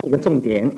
一个重点，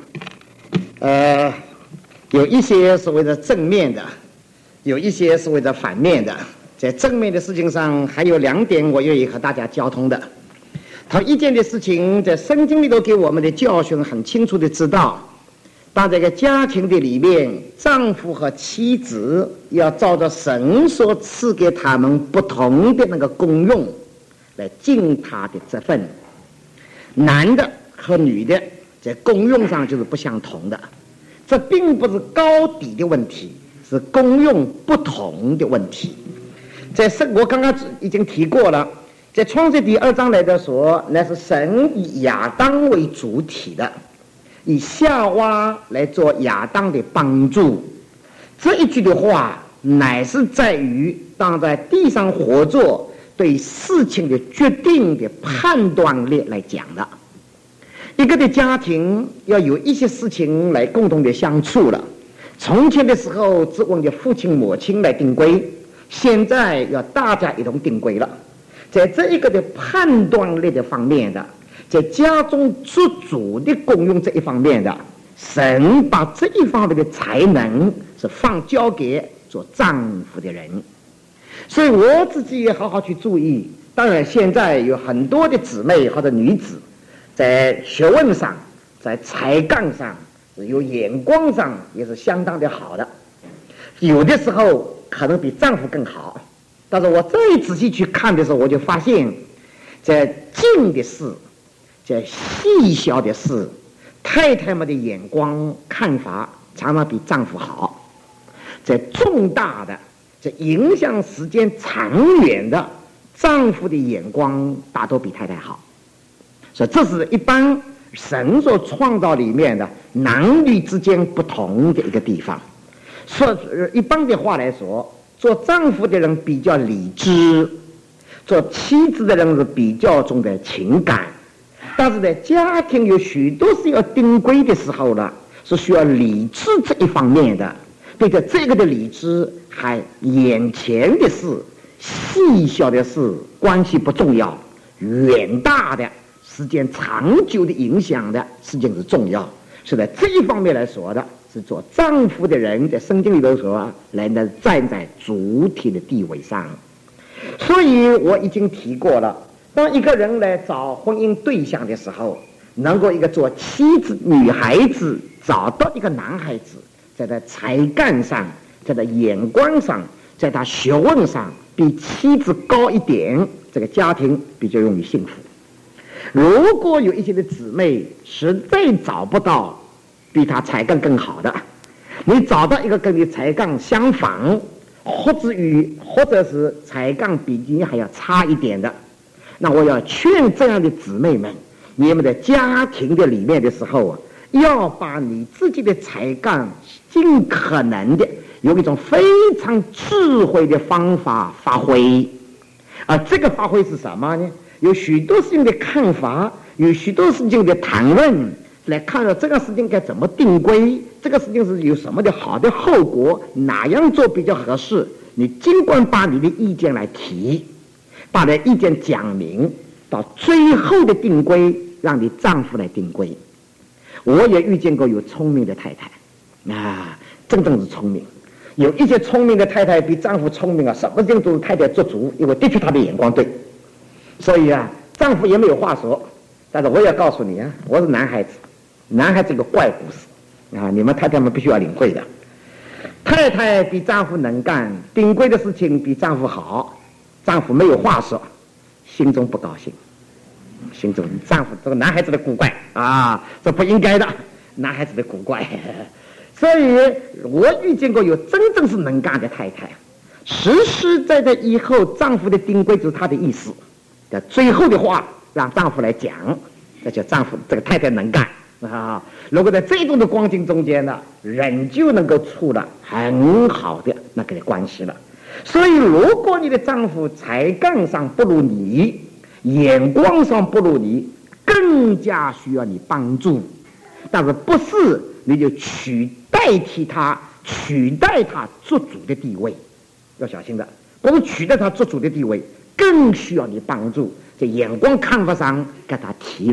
有一些所谓的正面的，有一些所谓的反面的。在正面的事情上，还有2点我愿意和大家交通的。同一件的事情，在圣经里头给我们的教训很清楚的知道，当这个家庭的里面，丈夫和妻子要照着神所赐给他们不同的那个功用来尽他的这份。男的和女的在功用上就是不相同的，这并不是高低的问题，是功用不同的问题。我刚刚已经提过了，在创世第2章来的说，那是神以亚当为主体的，以夏娃来做亚当的帮助。这一句的话乃是在于当在地上活着对事情的决定的判断力来讲的。一个的家庭要有一些事情来共同的相处了，从前的时候只问的父亲母亲来定规，现在要大家一同定规了。在这一个的判断力的方面的，在家中做主的功用这一方面的，神把这一方面的才能是交给做丈夫的人。所以我自己也好好去注意。当然现在有很多的姊妹或者女子在学问上，在才干上，有眼光上也是相当的好的，有的时候可能比丈夫更好。但是我再仔细去看的时候，我就发现在近的事，在细小的事，太太们的眼光看法常常比丈夫好。在重大的，在影响时间长远的，丈夫的眼光大多比太太好。所以这是一般神所创造里面的男女之间不同的一个地方。说一般的话来说，做丈夫的人比较理智，做妻子的人是比较重的情感。但是在家庭有许多是要定规的时候呢，是需要理智这一方面的。对着这个的理智，还眼前的事、细小的事关系不重要，远大的时间长久的影响的事情是重要。是在这一方面来说的，是做丈夫的人在圣经里头说来呢站在主体的地位上。所以我已经提过了，当一个人来找婚姻对象的时候，能够一个做妻子女孩子找到一个男孩子，在他才干上，在他眼光上，在他学问上比妻子高一点，这个家庭比较容易幸福。如果有一些的姊妹实在找不到比他才干更好的，你找到一个跟你才干相仿，或者是才干比你还要差一点的，那我要劝这样的姊妹们，你们的家庭的里面的时候，要把你自己的才干尽可能的有一种非常智慧的方法发挥。而这个发挥是什么呢？有许多事情的看法，有许多事情的谈论，来看到这个事情该怎么定规，这个事情是有什么的好的后果，哪样做比较合适。你尽管把你的意见来提，把你的意见讲明，到最后的定规让你丈夫来定规。我也遇见过有聪明的太太啊，真正是聪明。有一些聪明的太太比丈夫聪明啊，什么事情都是太太做主，因为的确她的眼光对。所以啊，丈夫也没有话说。但是我也告诉你啊，我是男孩子，男孩子有个怪故事啊，你们太太们必须要领会的。太太比丈夫能干，定规的事情比丈夫好，丈夫没有话说，心中不高兴，心中丈夫这个男孩子的古怪啊，这不应该的，男孩子的古怪。所以我遇见过有真正是能干的太太，实实在在以后丈夫的定规就是他的意思，最后的话让丈夫来讲，那叫丈夫这个太太能干啊。如果在这种的光景中间呢，人就能够处了很好的那个关系了。所以如果你的丈夫才干上不如你，眼光上不如你，更加需要你帮助。但是不是你就代替他做主的地位，要小心的。不是取代他做主的地位，更需要你帮助。在眼光看法上给他提了，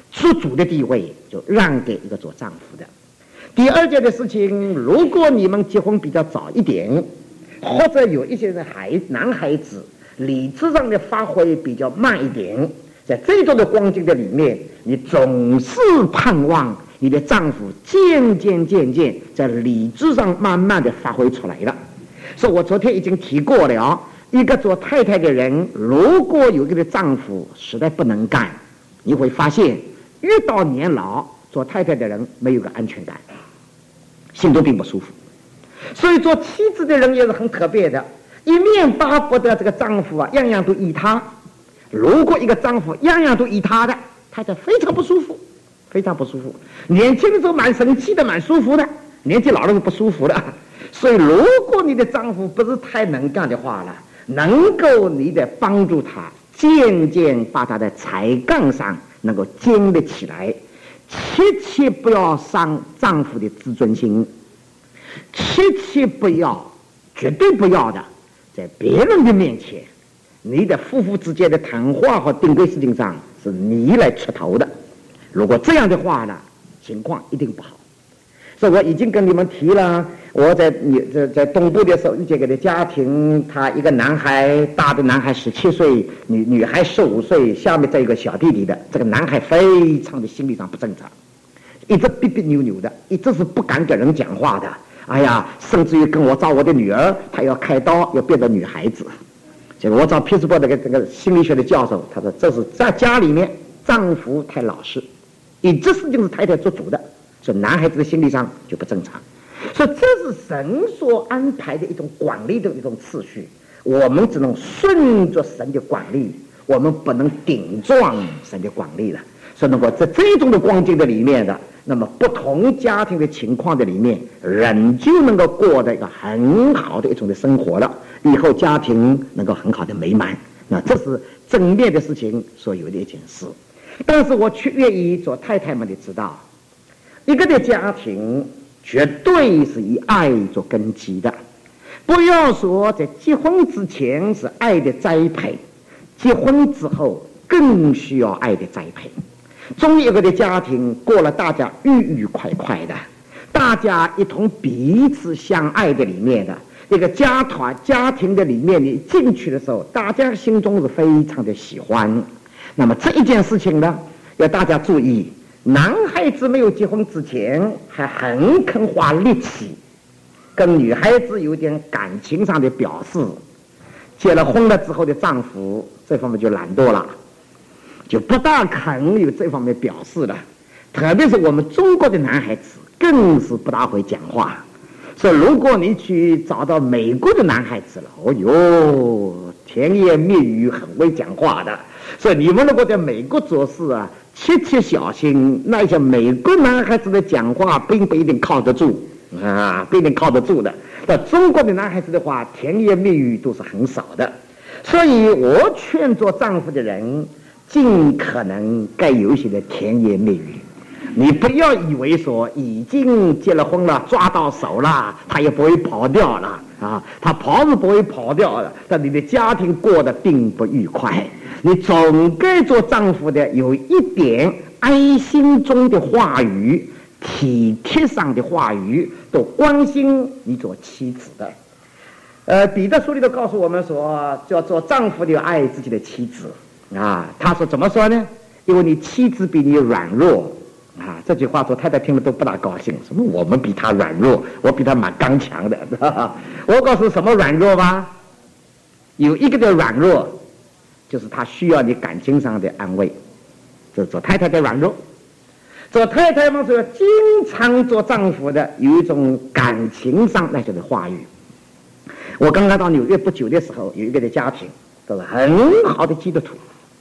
做主的地位就让给一个做丈夫的。第二件的事情，如果你们结婚比较早一点，或者有一些男孩子理智上的发挥比较慢一点，在这种的光景的里面，你总是盼望你的丈夫渐渐在理智上慢慢的发挥出来了。所以我昨天已经提过了，一个做太太的人，如果有一个丈夫实在不能干，你会发现越到年老，做太太的人没有个安全感，心中并不舒服。所以做妻子的人也是很特别的，一面巴不得这个丈夫啊样样都依他。如果一个丈夫样样都依他的，太太非常不舒服，非常不舒服。年轻的时候蛮生气的，蛮舒服的，年纪老了就不舒服了。所以如果你的丈夫不是太能干的话了，能够你得帮助他渐渐把他的才干上能够建立起来，切不要伤丈夫的自尊心，切不要，绝对不要的，在别人的面前，你的夫妇之间的谈话和定规事情上是你来出头的。如果这样的话呢，情况一定不好。所以我已经跟你们提了，我在东部的时候遇见一个家庭，他一个男孩，大的男孩17岁，女孩15岁，下面再一个小弟弟的。这个男孩非常的心理上不正常，一直别别扭扭的，一直是不敢跟人讲话的。哎呀，甚至于跟我找我的女儿，他要开刀，要变成女孩子。结果我找匹兹堡这个心理学的教授，他说这是在家里面丈夫太老实，以这事情是太太做主的。所以男孩子的心理上就不正常，所以这是神所安排的一种管理的一种次序，我们只能顺着神的管理，我们不能顶撞神的管理了。所以如果在这种的光景的里面的，那么不同家庭的情况的里面，人就能够过得一个很好的一种的生活了，以后家庭能够很好的美满。那这是正面的事情所有的一件事。但是我却愿意做太太们的知道，一个的家庭绝对是以爱做根基的，不要说在结婚之前是爱的栽培，结婚之后更需要爱的栽培。终于一个的家庭过了大家愉快的，大家一同彼此相爱的里面的一个家庭的里面，你进去的时候，大家心中是非常的喜欢。那么这一件事情呢，要大家注意，男孩子没有结婚之前还很肯花力气跟女孩子有点感情上的表示，结了婚了之后的丈夫这方面就懒惰了，就不大肯有这方面表示了。特别是我们中国的男孩子更是不大会讲话。所以如果你去找到美国的男孩子了，哦哟，甜言蜜语，很会讲话的。所以你们如果在美国做事啊，切小心，那些美国男孩子的讲话并不一定靠得住啊，不一定靠得住的。那中国的男孩子的话，甜言蜜语都是很少的。所以我劝做丈夫的人，尽可能该有一些的甜言蜜语。你不要以为说已经结了婚了，抓到手了，他也不会跑掉了啊！他跑是不会跑掉的，但你的家庭过得并不愉快。你总该做丈夫的有一点爱心中的话语，体贴上的话语，都关心你做妻子的。彼得书里头告诉我们说，叫做丈夫的要爱自己的妻子啊。他说怎么说呢？因为你妻子比你软弱啊。这句话说太太听了都不大高兴，什么我们比他软弱，我比他蛮刚强的。我告诉什么软弱吧？有一个的软弱，就是他需要你感情上的安慰，这是做太太的软弱。做太太嘛，说经常做丈夫的有一种感情上那些的话语。我刚刚到纽约不久的时候，有一个的家庭，都是很好的基督徒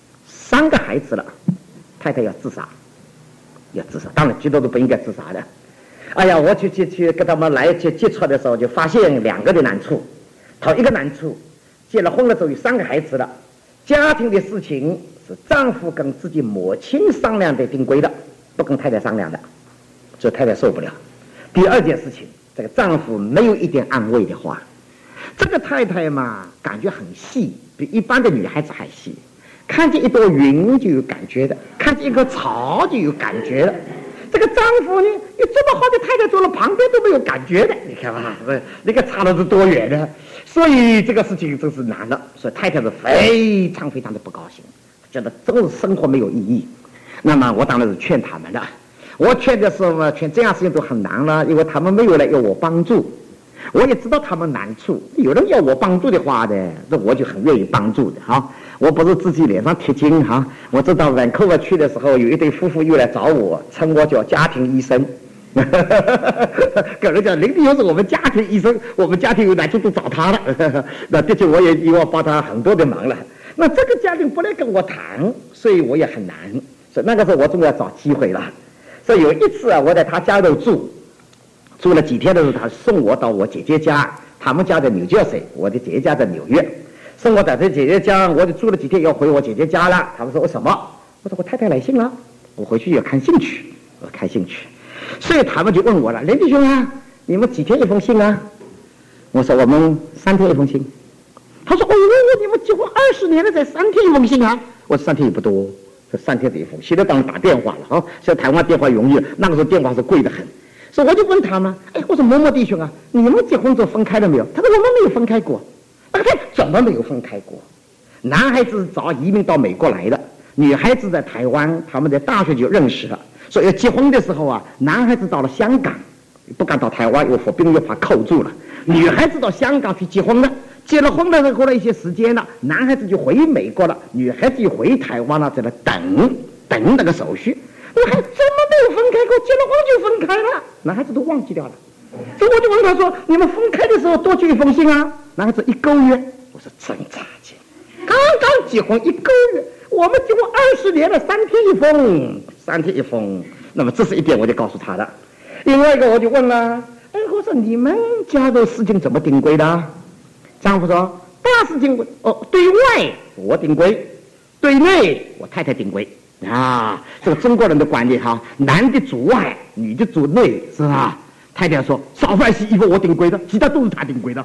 ，3个孩子了，太太要自杀，当然基督徒不应该自杀的。哎呀，我去跟他们来去接触的时候，就发现2个的难处。头一个难处，结了婚了之后有3个孩子了，家庭的事情是丈夫跟自己母亲商量的定规的，不跟太太商量的，所以太太受不了。第二件事情，这个丈夫没有一点安慰的话，这个太太嘛，感觉很细，比一般的女孩子还细， 看见一朵云就有感觉的，看见一棵草就有感觉的。这个丈夫呢，有这么好的太太坐了旁边都没有感觉的，你看吧，那个差的是多远的。所以这个事情真是难了，所以太太是非常非常的不高兴，觉得真是生活没有意义。那么我当然是劝他们的，我劝的是劝这样事情都很难了，因为他们没有来要我帮助。我也知道他们难处，有人要我帮助的话呢，那我就很愿意帮助的哈。我不是自己脸上贴金哈。我知道晚科去的时候，有一对夫妇又来找我，称我叫家庭医生。有人讲林弟兄是我们家庭医生，我们家庭有难处都找他了。那的确我也以往帮他很多的忙了。那这个家庭不来跟我谈，所以我也很难。所以那个时候我总要找机会了。所以有一次啊，我在他家里住了几天的时候，他送我到我姐姐家，他们家在纽约市，我的姐姐家在纽约，送我在这姐姐家，我就住了几天，要回我姐姐家了。他们说为什么？我说我太太来信了，我回去要看兴趣，我看兴趣。所以他们就问我了，林弟兄啊，你们几天一封信啊？我说我们3天一封信。他说哦，你们结婚20年了，才3天一封信啊？我说3天也不多，这3天这一封，现在当然打电话了啊，现在台湾电话容易，那个时候电话是贵得很。所以我就问他们，我说某某弟兄啊，你们结婚之后分开了没有？他说我们没有分开过。怎么没有分开过？男孩子早移民到美国来的，女孩子在台湾，他们在大学就认识了。所以结婚的时候啊，男孩子到了香港，不敢到台湾，有服兵役把扣住了。女孩子到香港去结婚了，结了婚了过了一些时间了，男孩子就回美国了，女孩子就回台湾了，在那等那个手续。我还怎么没有分开过？结了婚就分开了，男孩子都忘记掉了。所以我就问他说：“你们分开的时候多久一封信啊？”男孩子1个月。我说真差劲，刚刚结婚1个月，我们结婚20年了，3天一封，3天一封。那么这是一点，我就告诉他的。另外一个我就问了，我说你们家的事情怎么定规的？丈夫说大事情对外我定规，对内我太太定规。啊，这个中国人的观念哈，男的主外，女的主内，是吧？太太说烧饭洗衣服我定规的，其他都是他定规的。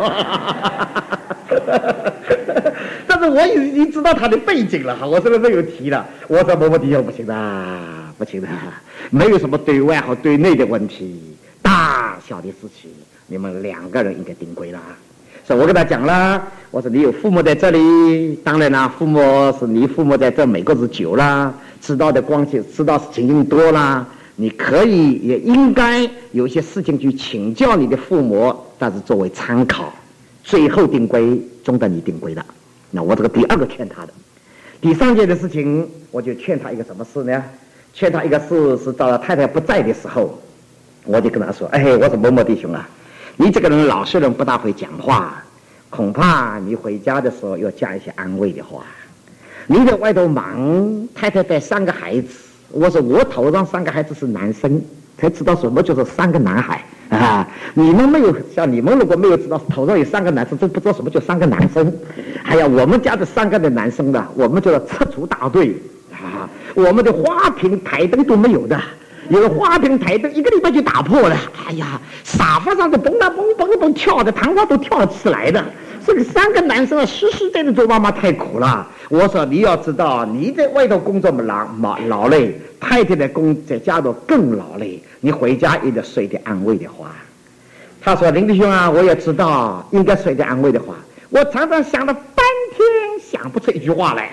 但是我已经知道他的背景了哈，我这个没有提了。我说某某弟兄不行的，不行的，没有什么对外和对内的问题，大小的事情你们2个人应该定规了。所以我跟他讲了，我说你有父母在这里，当然啦，你父母在这美国是久了，知道的知道情形多了，你可以也应该有些事情去请教你的父母，但是作为参考，最后定规终得你定规的。那我这个第2个劝他的。第3件的事情，我就劝他一个什么事呢？劝他一个事是到了太太不在的时候，我就跟他说，我说某某弟兄啊，你这个人老实人不大会讲话，恐怕你回家的时候要加一些安慰的话。你在外头忙，太太带3个孩子，我说我头上3个孩子是男生，才知道什么就是3个男孩啊！你们如果没有知道头上有3个男生，都不知道什么叫3个男生。哎呀，我们家的3个的男生的，我们叫撤除大队啊！我们的花瓶台灯都没有的。有个花瓶台灯1个礼拜就打破了，哎呀，沙发上的蹦啊蹦蹦蹦跳的，糖花都跳得起来的。这个3个男生啊，实实在在做妈妈太苦了。我说你要知道，你在外头工作劳累，太太在家头更劳累，你回家也得说点安慰的话。他说林弟兄啊，我也知道应该说点安慰的话，我常常想了半天想不出一句话来。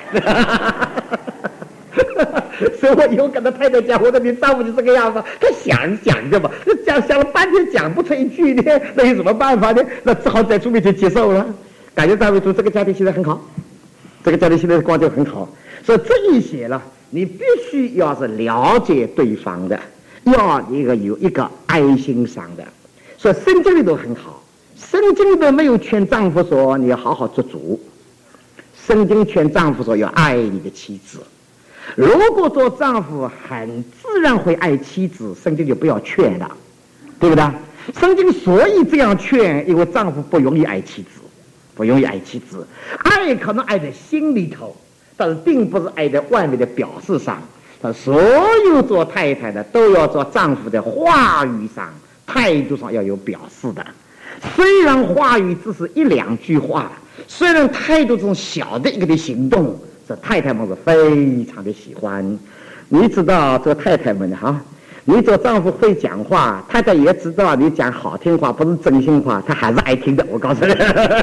所以我以后跟他太太讲，我说你丈夫就这个样子，他想着吧，想了半天讲不出一句呢，那有什么办法呢？那只好在出面去接受了。感谢大卫主，这个家庭现在很好，这个家庭现在的光景很好。所以这一些呢，你必须要是了解对方的，要有一个爱心上的。所以圣经里头很好，圣经里头没有劝丈夫说你要好好做主，圣经劝丈夫说要爱你的妻子。如果做丈夫很自然会爱妻子，圣经就不要劝了，对不对？圣经所以这样劝，因为丈夫不容易爱妻子，不容易爱妻子，爱可能爱在心里头，但是并不是爱在外面的表示上。但所有做太太的都要做丈夫的话语上、态度上要有表示的。虽然话语只是1-2句话，虽然态度中小的一个的行动， 这太太们是非常的喜欢。你知道做太太们哈，你做丈夫会讲话，太太也知道你讲好听话不是真心话，她还是爱听的，我告诉你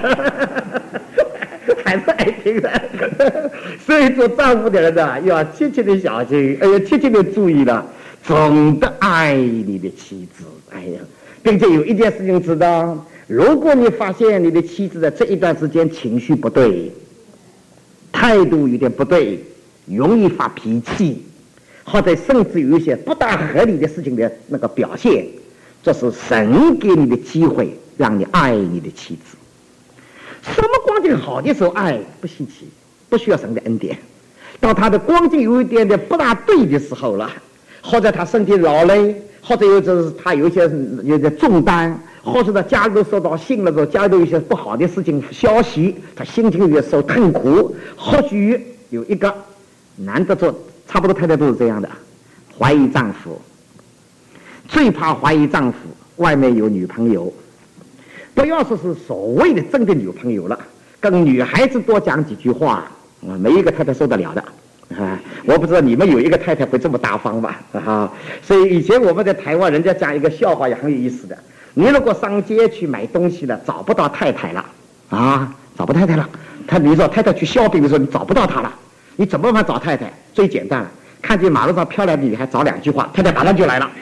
还是爱听的。所以做丈夫的人呢，要切切的小心，切切的注意了，总的爱你的妻子。哎呀，并且有一件事情知道，如果你发现你的妻子在这一段时间情绪不对，态度有点不对，容易发脾气，或者甚至有一些不大合理的事情的那个表现，这是神给你的机会，让你爱你的妻子。什么光景好的时候爱不稀奇，不需要神的恩典。当他的光景有一点点不大对的时候了，或者他身体劳累，或者他有一些重担，或者他家里头受到信了之后，家里头有一些不好的事情消息，他心情有点受痛苦。或许有一个难得做，差不多太太都是这样的，怀疑丈夫，最怕怀疑丈夫外面有女朋友。不要说是所谓的真的女朋友了，跟女孩子多讲几句话没一个太太受得了的我不知道你们有一个太太会这么大方吧所以以前我们在台湾，人家讲一个笑话也很有意思的，你如果上街去买东西了，找不到太太了找不到太太了，你说太太去shopping的时候你找不到她了，你怎么办法找太太？最简单了，看见马路上漂亮的女孩找两句话，太太马上就来了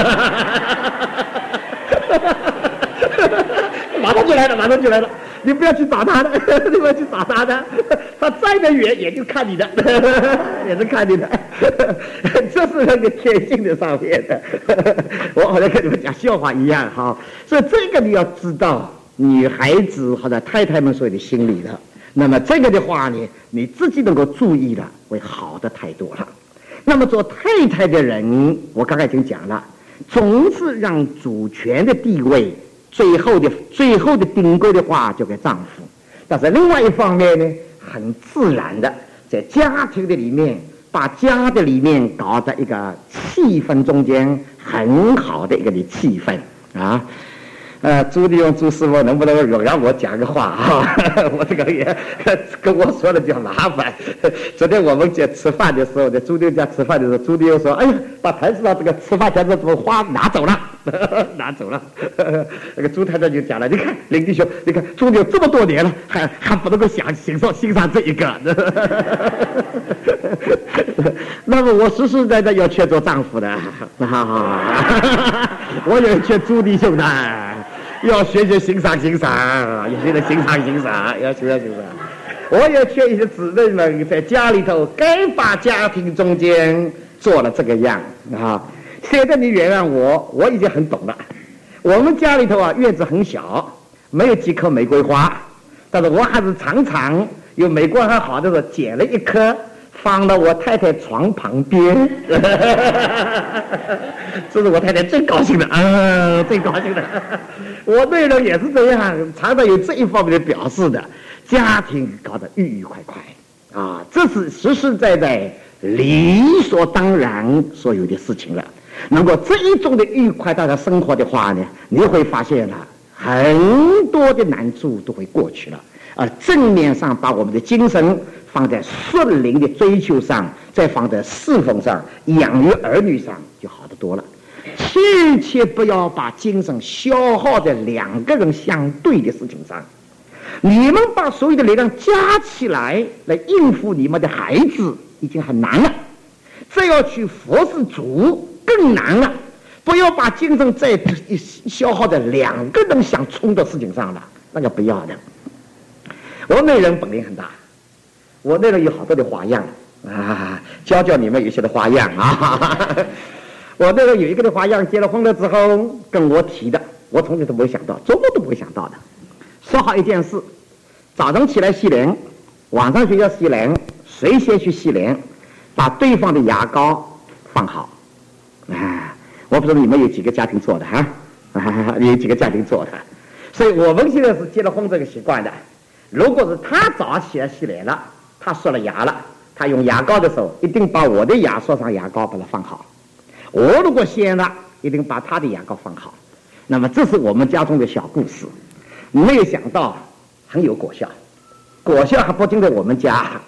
马上就来了，你不要去找他的，你不要去找他的，他再的远也就看你的，也是看你的，这是那个天性的上面的。我好像跟你们讲笑话一样所以这个你要知道，女孩子或者太太们所有的心理的。那么这个的话呢，你自己能够注意了，会好的太多了。那么做太太的人，我刚才已经讲了，总是让主权的地位。最后的顶规的话就给丈夫，但是另外一方面呢，很自然的在家庭的里面，把家的里面搞在一个气氛中间很好的一个的气氛朱利用朱师傅能不能让我讲个话我这个也跟我说的比较麻烦。昨天我们在吃饭的时候，在朱利用家吃饭的时候，朱利用说：“哎呀，把台子上这个吃饭台子怎么花拿走了？”拿走了。那个朱太太就讲了：“你看林弟兄，你看朱利用这么多年了，还不能够欣赏这一个。”那么我实实在在要劝做丈夫的，我也劝朱弟兄的。要学欣赏，要学着欣赏，要学着欣赏。我也劝一些姊妹们在家里头该把家庭中间做了这个样现在你原谅我，我已经很懂了。我们家里头院子很小，没有几棵玫瑰花，但是我还是常常有玫瑰花好的时候捡了一颗，放到我太太床旁边这是我太太最高兴的最高兴的。我内人也是这样，常常有这一方面的表示的，家庭搞得愉愉快快这是实实在在理所当然所有的事情了。如果这一种的愉快大家生活的话呢，你会发现了很多的难处都会过去了正面上把我们的精神放在顺灵的追求上，再放在侍奉上、养育儿女上，就好得多了。切不要把精神消耗在两个人相对的事情上。你们把所有的力量加起来应付你们的孩子已经很难了，再要去服侍主更难了。不要把精神再消耗在两个人想冲的事情上了，那个不要的。我内人本领很大，我内人有好多的花样教你们有些的花样我那个有一个的花样，结了婚了之后跟我提的，我从来都没有想到，做梦都不会想到的。说好一件事，早上起来洗脸，晚上睡觉洗脸，谁先去洗脸，把对方的牙膏放好我不知道你们有几个家庭做的有几个家庭做的。所以我们现在是结了婚这个习惯的。如果是他早上起来洗脸了，他刷了牙了，他用牙膏的时候一定把我的牙刷上牙膏把它放好。我如果先了，一定把他的牙膏放好。那么这是我们家中的小故事，没有想到很有果效，果效还不仅在我们家，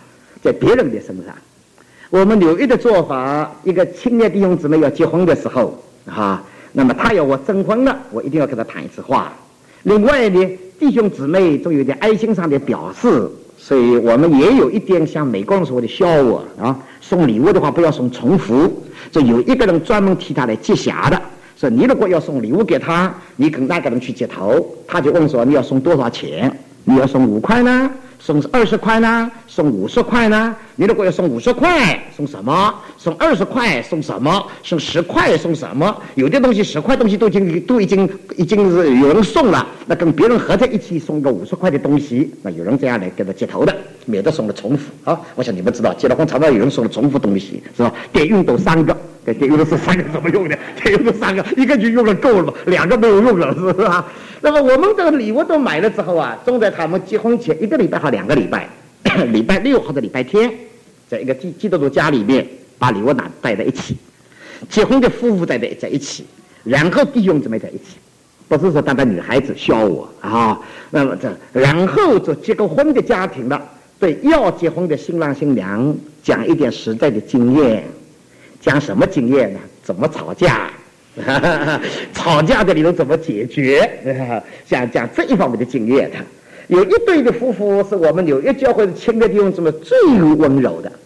在别人的身上。我们纽约的做法，一个青年弟兄姊妹要结婚的时候那么他要我征婚了，我一定要跟他谈一次话。另外呢，弟兄姊妹都有点爱心上的表示，所以我们也有一点像美国人说的笑话送礼物的话不要送重复，就有一个人专门替他来接匣的。所以你如果要送礼物给他，你跟那个人去接头，他就问说你要送多少钱？你要送5块呢？送20块呢？送50块呢？你如果要送50块，送什么？送20块，送什么？送10块，送什么？有的东西10块东西都已经是有人送了，那跟别人合在一起送个50块的东西，那有人这样来给他接头的，免得送了重复我想你们知道，结了婚常常有人送了重复东西，是吧？电熨斗3个，电熨斗是3个怎么用的？电熨斗3个，一个就用了够了嘛，2个没有用了，是吧？那么我们这个礼物都买了之后总在他们结婚前1个礼拜或2个礼拜，礼拜6或者礼拜天，在一个基督徒家里面把礼物带在一起，结婚的夫妇在一起，然后弟兄姊妹在一起，不是说单单女孩子笑我那么然后就结过婚的家庭了，对要结婚的新郎新娘讲一点实在的经验。讲什么经验呢？怎么吵架？吵架的理由怎么解决？讲这一方面的经验的。有一对的夫妇是我们纽约教会的青年弟兄姊妹最温柔的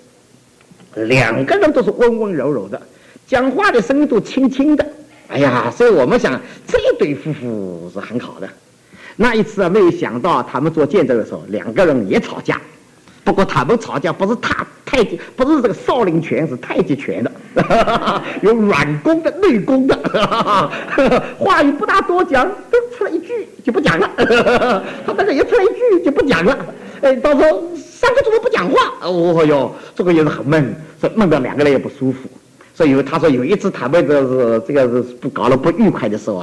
，2个人都是温温柔柔的，讲话的声音都轻轻的。所以我们想这一对夫妇是很好的。那一次没有想到他们做见证的时候，2个人也吵架。不过他们吵架不是太极，不是这个少林拳，是太极拳的，有软功的、内功的，话语不大多讲，都出来一句就不讲了。他那个也出来一句就不讲了，到时候3个钟头不讲话，这个也是很闷，所以闷到2个人也不舒服。所以他说有一次他们这个是搞了不愉快的时候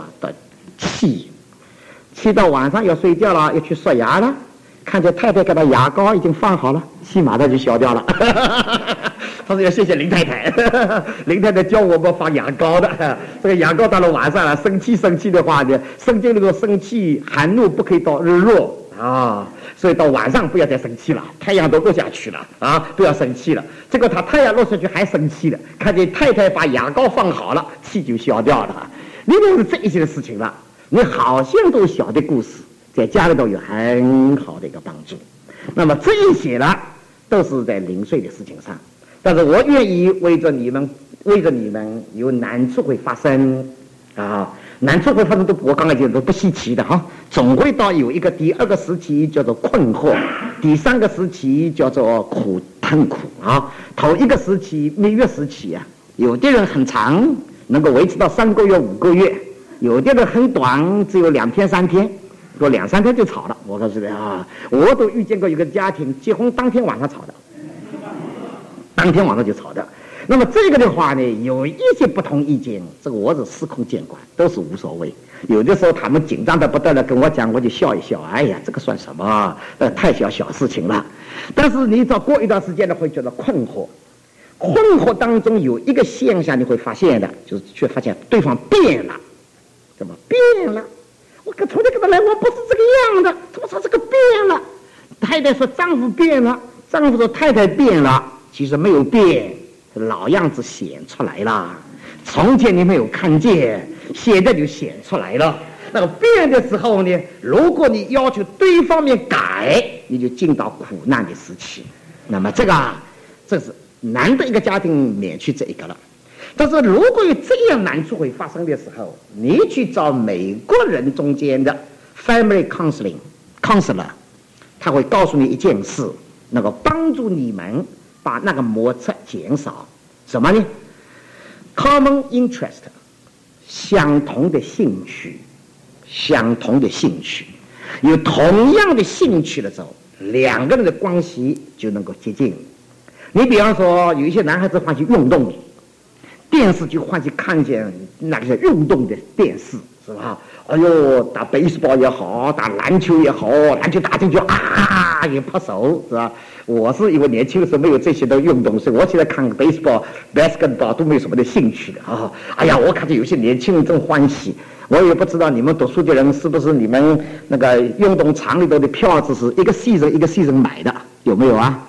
气到晚上要睡觉了，要去刷牙了。看见太太给他牙膏已经放好了，气马上就消掉了。他说要谢谢林太太，林太太教我们放牙膏的。这个牙膏到了晚上生气的话呢，圣经里说生气含怒不可以到日落所以到晚上不要再生气了，太阳都落下去了不要生气了。这个他太阳落下去还生气了，看见太太把牙膏放好了，气就消掉了。你都是这一些的事情了，你好像都小的故事。在家里头有很好的一个帮助。那么这一些呢，都是在零碎的事情上。但是我愿意为着你们有难处会发生难处会发生我刚才讲都不稀奇的总会到有一个第2个时期叫做困惑，第3个时期叫做痛苦头1个时期蜜月时期有的人很长，能够维持到3个月5个月，有的人很短，只有2天3天。说2-3天就吵了，我告诉你我都遇见过一个家庭结婚当天晚上吵的，当天晚上就吵的。那么这个的话呢，有一些不同意见，这个我是司空见惯，都是无所谓。有的时候他们紧张的不得了，跟我讲，我就笑一笑，这个算什么？太小事情了。但是你只过一段时间呢，会觉得困惑当中有一个现象你会发现的，就是却发现对方变了。怎么变了？我从这个来，我不是这个样的，怎么说这个变了？太太说丈夫变了，丈夫说太太变了，其实没有变，老样子显出来了。从前你没有看见，现在就显出来了。那个变的时候呢，如果你要求对方面改，你就进到苦难的时期。那么这是难得一个家庭免去这一个了。但是如果有这样难处会发生的时候，你去找美国人中间的 family counselor， 他会告诉你一件事，能够帮助你们把那个摩擦减少。什么呢？ common interest， 相同的兴趣，有同样的兴趣的时候，2个人的关系就能够接近。你比方说有一些男孩子欢喜运动，电视就欢喜看见那个运动的电视，是吧？打baseball也好，打篮球也好，篮球打进去也拍手，是吧？我是因为年轻的时候没有这些的运动，所以我现在看basketball 都没有什么的兴趣的我看见有些年轻人真欢喜。我也不知道你们读书的人是不是你们那个运动场里头的票子是一个 season 买的，有没有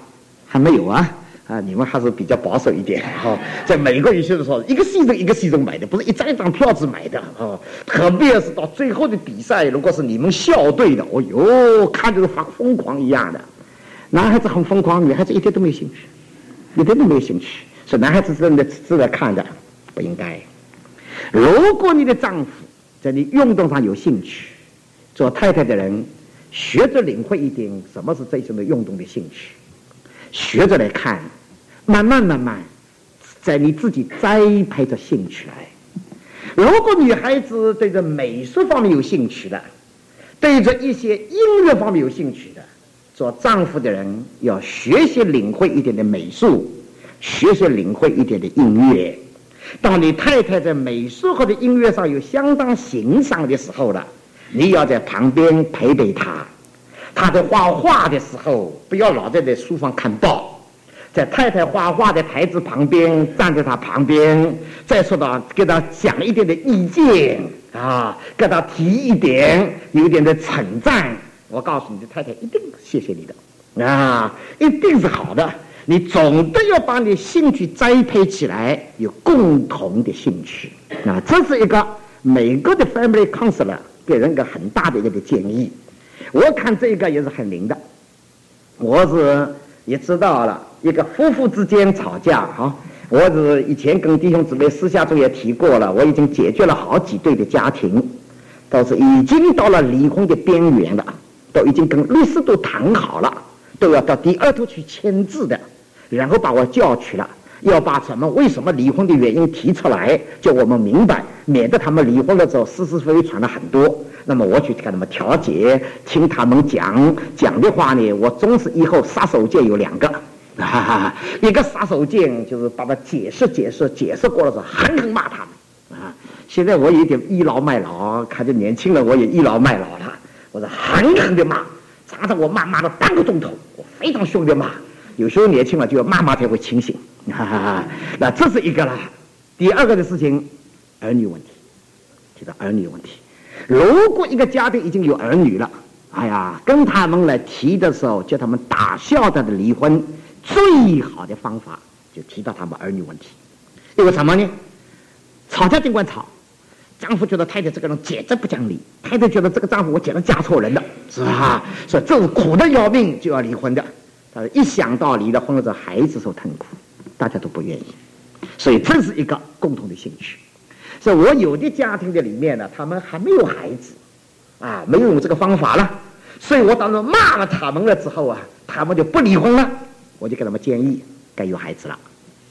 还没有啊。你们还是比较保守一点哈。在美国有些人说一个系统一个系统买的，不是一张一张票子买的啊。特别是到最后的比赛，如果是你们校队的，哦哟，看着发疯狂一样的。男孩子很疯狂，女孩子一点都没有兴趣，一点都没有兴趣。所以男孩子真的值得看的，不应该。如果你的丈夫在你运动上有兴趣，做太太的人学着领会一点什么是这种的运动的兴趣，学着来看。慢慢在你自己栽培着兴趣来。如果女孩子对着美术方面有兴趣的，对着一些音乐方面有兴趣的，做丈夫的人要学习领会一点的美术，学习领会一点的音乐。当你太太在美术或者音乐上有相当欣赏的时候了，你要在旁边陪陪她。她在画画的时候，不要老在书房看报，在太太画画的台子旁边站在她旁边，再说到给她讲一点的意见啊，给她提一点有一点的称赞，我告诉你的太太一定谢谢你的啊，一定是好的。你总得要把你兴趣栽培起来，有共同的兴趣啊，这是一个美国的 family counselor 给人一个很大的一个建议。我看这个也是很灵的，我是也知道了一个夫妇之间吵架哈，我是以前跟弟兄姊妹私下中也提过了，我已经解决了好几对的家庭，都是已经到了离婚的边缘了，都已经跟律师都谈好了，都要到第二头去签字的，然后把我叫去了，要把为什么离婚的原因提出来，叫我们明白，免得他们离婚了之后是是非非传了很多。那么我去给他们调解，听他们讲的话呢，我总是以后杀手锏有2个，一个杀手锏就是把它解释过了之后狠狠骂他们啊。现在我有点倚老卖老，看着年轻人我也倚老卖老了，我说狠狠的骂，常常我骂了半个钟头，我非常凶的骂。有时候年轻人就要骂才会清醒，那这是一个了。第二个的事情，儿女问题，提到儿女问题。如果一个家庭已经有儿女了，跟他们来提的时候，叫他们打消他的离婚，最好的方法就提到他们儿女问题。因为什么呢？吵架尽管吵，丈夫觉得太太这个人简直不讲理，太太觉得这个丈夫我简直嫁错人了，是吧？所以这是苦的要命就要离婚的。但是一想到离了婚了之后孩子受痛苦，大家都不愿意，所以这是一个共同的兴趣。所以我有的家庭的里面呢，他们还没有孩子啊，没有用这个方法了，所以我当时骂了他们了之后啊，他们就不离婚了，我就给他们建议该有孩子了。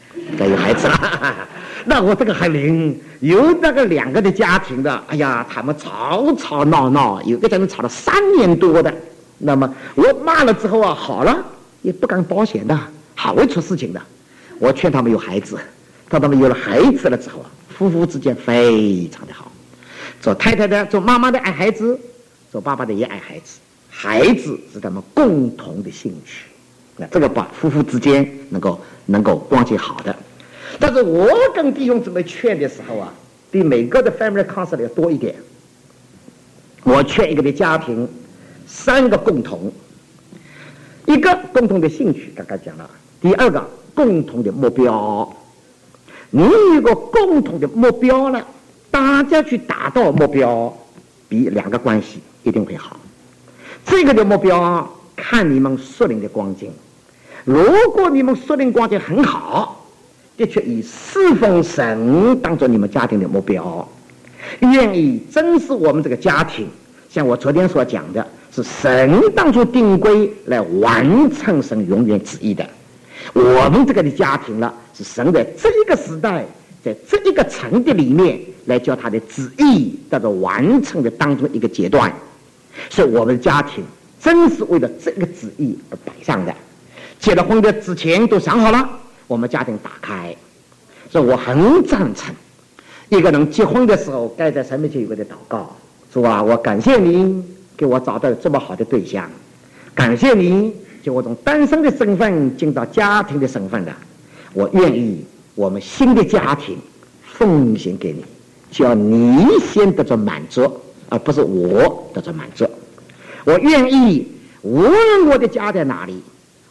那我这个还灵，有那个2个的家庭的，他们吵闹，有个家庭吵了3年多的，那么我骂了之后啊，好了也不敢保险的，好会出事情的。我劝他们有孩子，当他们有了孩子了之后啊，夫妇之间非常的好，做太太的做妈妈的爱孩子，做爸爸的也爱孩子，孩子是他们共同的兴趣，那这个把夫妇之间能够关系好的。但是我跟弟兄姊妹劝的时候啊，比美国的 family counselor 要多一点。我劝一个的家庭3个共同，一个共同的兴趣，刚刚讲了，第2个共同的目标。你有个共同的目标了，大家去达到目标，比2个关系一定会好。这个的目标看你们属灵的光景，如果你们属灵光景很好，的确以侍奉神当做你们家庭的目标，愿意珍视我们这个家庭，像我昨天所讲的，是神当初定规来完成神永远旨意的。我们这个的家庭了，是神在这一个时代，在这一个层的里面来叫他的旨意到做完成的当中一个阶段，所以我们的家庭真是为了这个旨意而摆上的。结了婚的之前都想好了，我们家庭打开，所以我很赞成一个人结婚的时候该在神面前有个的祷告，主啊，我感谢你给我找到这么好的对象，感谢你就我从单身的身份进到家庭的身份了，我愿意我们新的家庭奉献给你，叫你先得着满足，而不是我得着满足。我愿意无论我的家在哪里，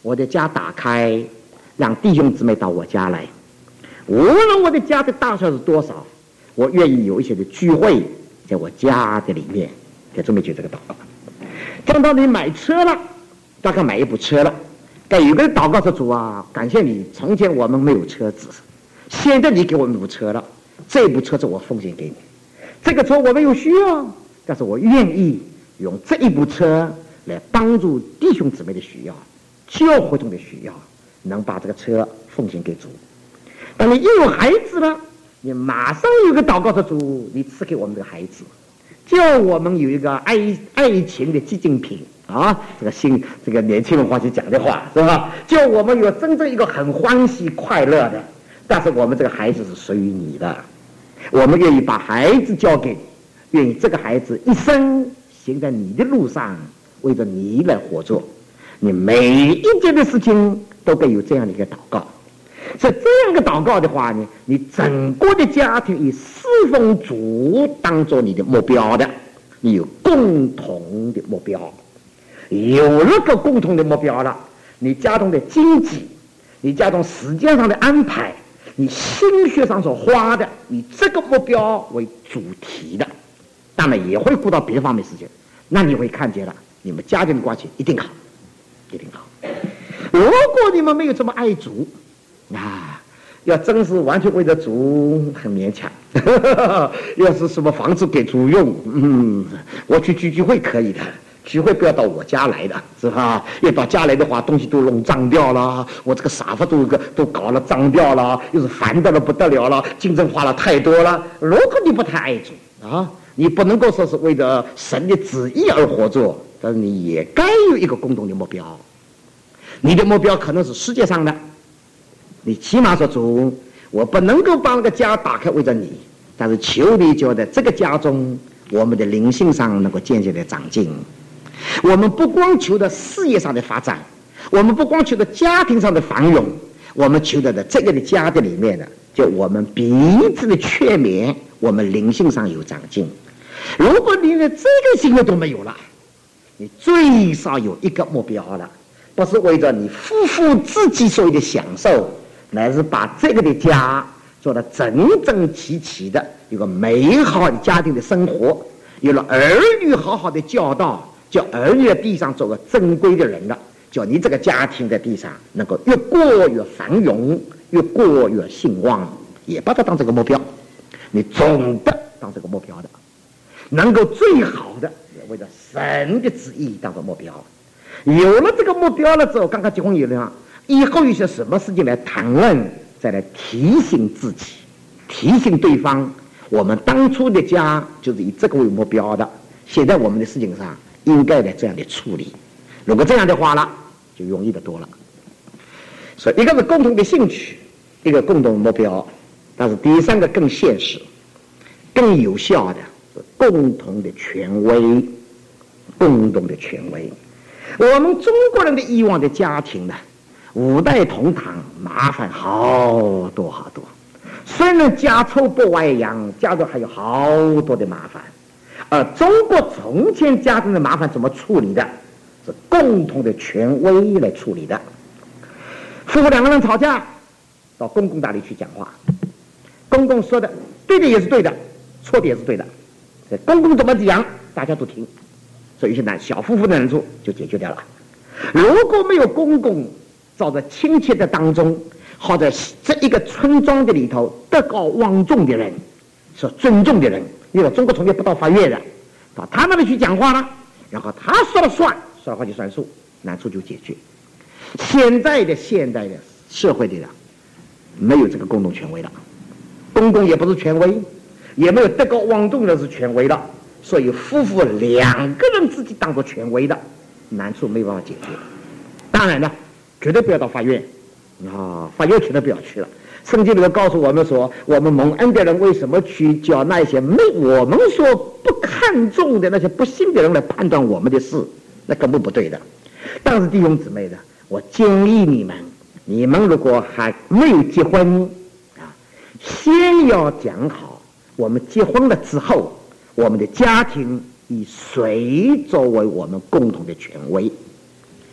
我的家打开，让弟兄姊妹到我家来，无论我的家的大小是多少，我愿意有一些的聚会在我家的里面。给准备就这个祷告。等到你买车了，大概买一部车了，该有个人祷告说：主啊，感谢你，从前我们没有车子，现在你给我们一部车了，这部车子我奉献给你。这个车我没有需要，但是我愿意用这一部车来帮助弟兄姊妹的需要，教会中的需要，能把这个车奉献给主。当你一有孩子了，你马上有个祷告说：主，你赐给我们这个孩子，叫我们有一个爱情的激进品啊！这个年轻人话去讲的话是吧？叫我们有真正一个很欢喜快乐的，但是我们这个孩子是属于你的，我们愿意把孩子交给你，愿意这个孩子一生行在你的路上，为着你来活着。你每一件的事情都该有这样的一个祷告。所以这样的祷告的话呢，你整个的家庭以侍奉主当做你的目标的，你有共同的目标。有了个共同的目标了，你家中的经济，你家中时间上的安排，你心血上所花的，以这个目标为主题的，当然也会顾到别的方面事情，那你会看见了，你们家庭的关系一定好，一定好。如果你们没有这么爱主啊，要真是完全为了主很勉强。要是什么房子给主用，我去聚会可以的，聚会不要到我家来的，是吧？要到家来的话，东西都弄脏掉了，我这个沙发都搞了脏掉了，又是烦到了不得了了，竞争花了太多了。如果你不太爱主啊，你不能够说是为了神的旨意而活着，但是你也该有一个共同的目标。你的目标可能是世界上的，你起码说主，我不能够把那个家打开为着你，但是求你就在这个家中，我们的灵性上能够渐渐的长进。我们不光求的事业上的发展，我们不光求的家庭上的繁荣，我们求的这个的家的里面呢，就我们彼此的劝勉，我们灵性上有长进。如果你连这个心愿都没有了，你最少有一个目标了，不是为着你夫妇自己所谓的享受，乃是把这个的家做得整整齐齐的，有个美好的家庭的生活，有了儿女好好的教导，叫儿女在地上做个正规的人了，叫你这个家庭在地上能够越过越繁荣，越过越兴旺，也把它当这个目标，你总的当这个目标的，能够最好的也为了神的旨意当做目标。有了这个目标了之后，刚刚结婚有了，以后有些什么事情来谈论，再来提醒自己，提醒对方，我们当初的家就是以这个为目标的，现在我们的事情上应该来这样的处理。如果这样的话了，就容易得多了。所以一个是共同的兴趣，一个共同的目标，但是第三个更现实更有效的是共同的权威。共同的权威，我们中国人的以往的家庭呢，5代同堂，麻烦好多好多，虽然家丑不外扬，家中还有好多的麻烦。而中国从前家庭的麻烦怎么处理的，是共同的权威来处理的。夫妇2个人吵架，到公公那里去讲话，公公说的对的也是对的，错的也是对的，公公怎么讲大家都听，所以现在小夫妇的难处就解决掉了。如果没有公公照着亲戚的当中，或者这一个村庄的里头德高望重的人，所尊重的人，因为中国从前不到法院的，到他那里去讲话了，然后他说了算，说了话就算数，难处就解决。现在的社会里的没有这个公共权威了，公共也不是权威，也没有德高望重的是权威了，所以夫妇2个人自己当作权威的，难处没办法解决。当然了，绝对不要到法院啊，法院绝对不要去了。圣经里面告诉我们说，我们蒙恩的人为什么去叫那些我们说不看重的那些不信的人来判断我们的事，那根本不对的。但是弟兄姊妹的，我建议你们如果还没有结婚啊，先要讲好，我们结婚了之后，我们的家庭以谁作为我们共同的权威？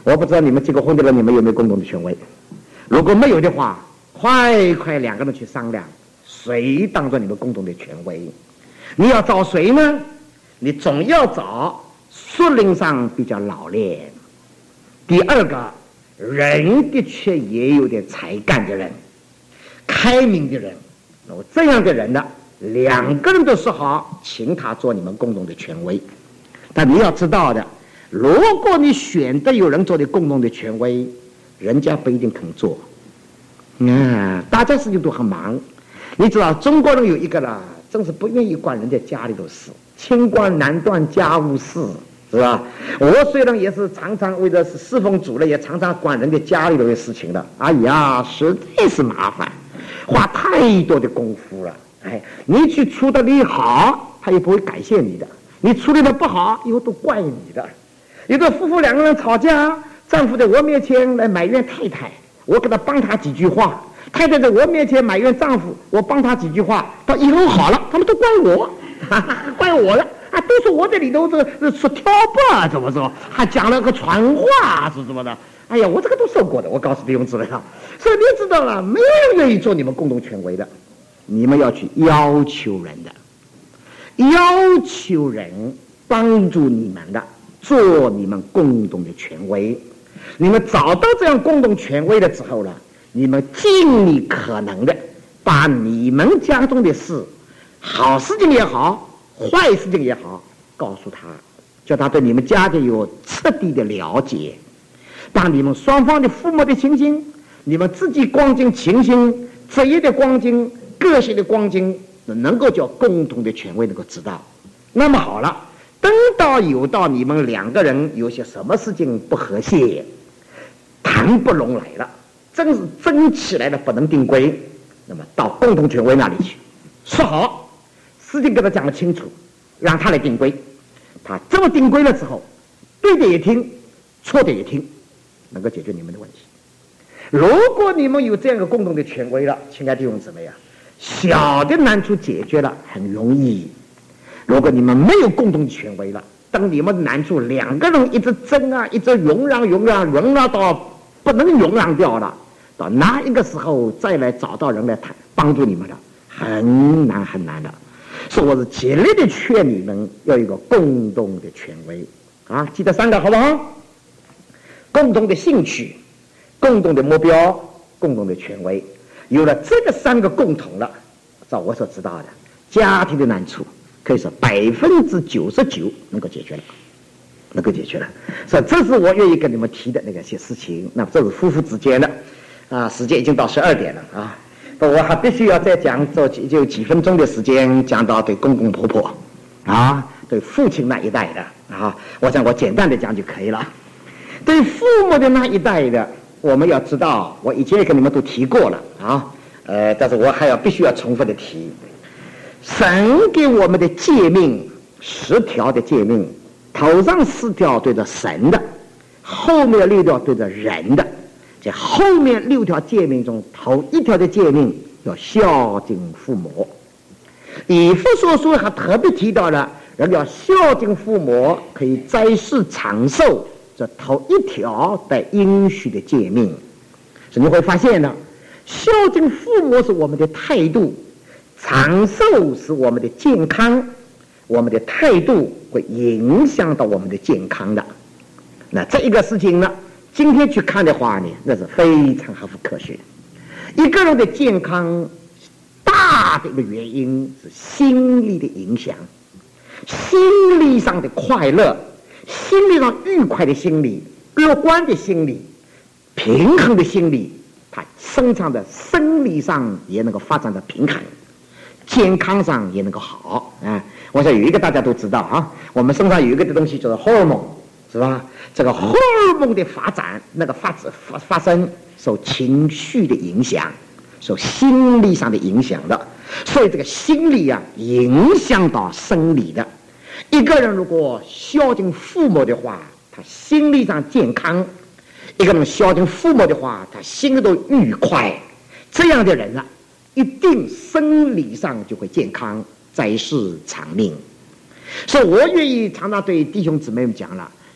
我不知道你们结过婚的人，你们有没有共同的权威？如果没有的话，快两个人去商量，谁当做你们共同的权威？你要找谁呢？你总要找属灵上比较老练。第二个，人的确也有点才干的人，开明的人。这样的人呢，两个人都说好，请他做你们共同的权威。但你要知道的，如果你选择有人做你共同的权威，人家不一定肯做。大家事情都很忙。你知道中国人有一个啦，真是不愿意管人家家里的事，清官难断家务事，是吧？我虽然也是常常为了侍奉主了，也常常管人家家里头的事情的。哎呀，实在是麻烦，花太多的功夫了。你去处理好，他也不会感谢你的；你处理的不好，以后都怪你的。有的夫妇两个人吵架，丈夫在我面前来埋怨太太，我给他帮他几句话；太太在我面前埋怨丈夫，我帮他几句话，到以后好了，他们都怪我，怪我了啊！都说我在里头说挑拨，怎么说？还讲了个传话是什么的？哎呀，我这个都受过的，我告诉弟兄姊妹啊，所以你知道了，没有人愿意做你们共同权威的，你们要去要求人的，要求人帮助你们的，做你们共同的权威。你们找到这样共同权威了之后呢，你们尽力可能的把你们家中的事，好事情也好，坏事情也好，告诉他，叫他对你们家庭有彻底的了解，把你们双方的父母的情形，你们自己光景情形，职业的光景，个性的光景，能够叫共同的权威能够知道。那么好了，等到有到你们两个人有些什么事情不和谐，谈不拢来了，真是争起来了不能定规，那么到共同权威那里去说好，事情跟他讲得清楚，让他来定规。他这么定规了之后，对的也听，错的也听，能够解决你们的问题。如果你们有这样一个共同的权威了，亲爱的弟兄姊妹啊，小的难处解决了很容易。如果你们没有共同的权威了，等你们难处两个人一直争啊，一直容让到不能容让掉了，到那一个时候再来找到人来谈帮助你们了，很难的。所以我是竭力的劝你们要有一个共同的权威啊，记得3个好不好？共同的兴趣，共同的目标，共同的权威。有了这个3个共同了，照我所知道的，家庭的难处可以说99%能够解决了，所以这是我愿意跟你们提的那个些事情。那么这是夫妇之间的啊，时间已经到12点了啊，我还必须要再讲，就几分钟的时间讲到对公公婆婆啊，对父亲那一代的啊，我想我简单的讲就可以了。对父母的那一代的，我们要知道，我以前也跟你们都提过了啊，但是我还必须要重复的提。神给我们的诫命10条的诫命，头上4条对着神的，后面6条对着人的。在后面6条诫命中，头1条的诫命要孝敬父母。以弗所书还特别提到了，人要孝敬父母可以在世长寿，这头1条带应许的诫命。所以你会发现呢，孝敬父母是我们的态度，长寿是我们的健康，我们的态度会影响到我们的健康的。那这一个事情呢，今天去看的话呢，那是非常合乎科学。一个人的健康大的一个原因是心理的影响，心理上的快乐，心理上愉快的心理，乐观的心理，平衡的心理，它身上的生理上也能够发展的平衡，健康上也能够好啊。我想有一个大家都知道啊，我们身上有一个的东西叫做荷尔蒙，是吧？这个荷尔蒙的发展，那个发生受情绪的影响，受心理上的影响的，所以这个心理啊影响到生理的。一个人如果孝敬父母的话，他心理上健康；一个人孝敬父母的话，他心里头愉快。这样的人啊，一定生理上就会健康，在世长命。所以我愿意常常对弟兄姊妹们讲了，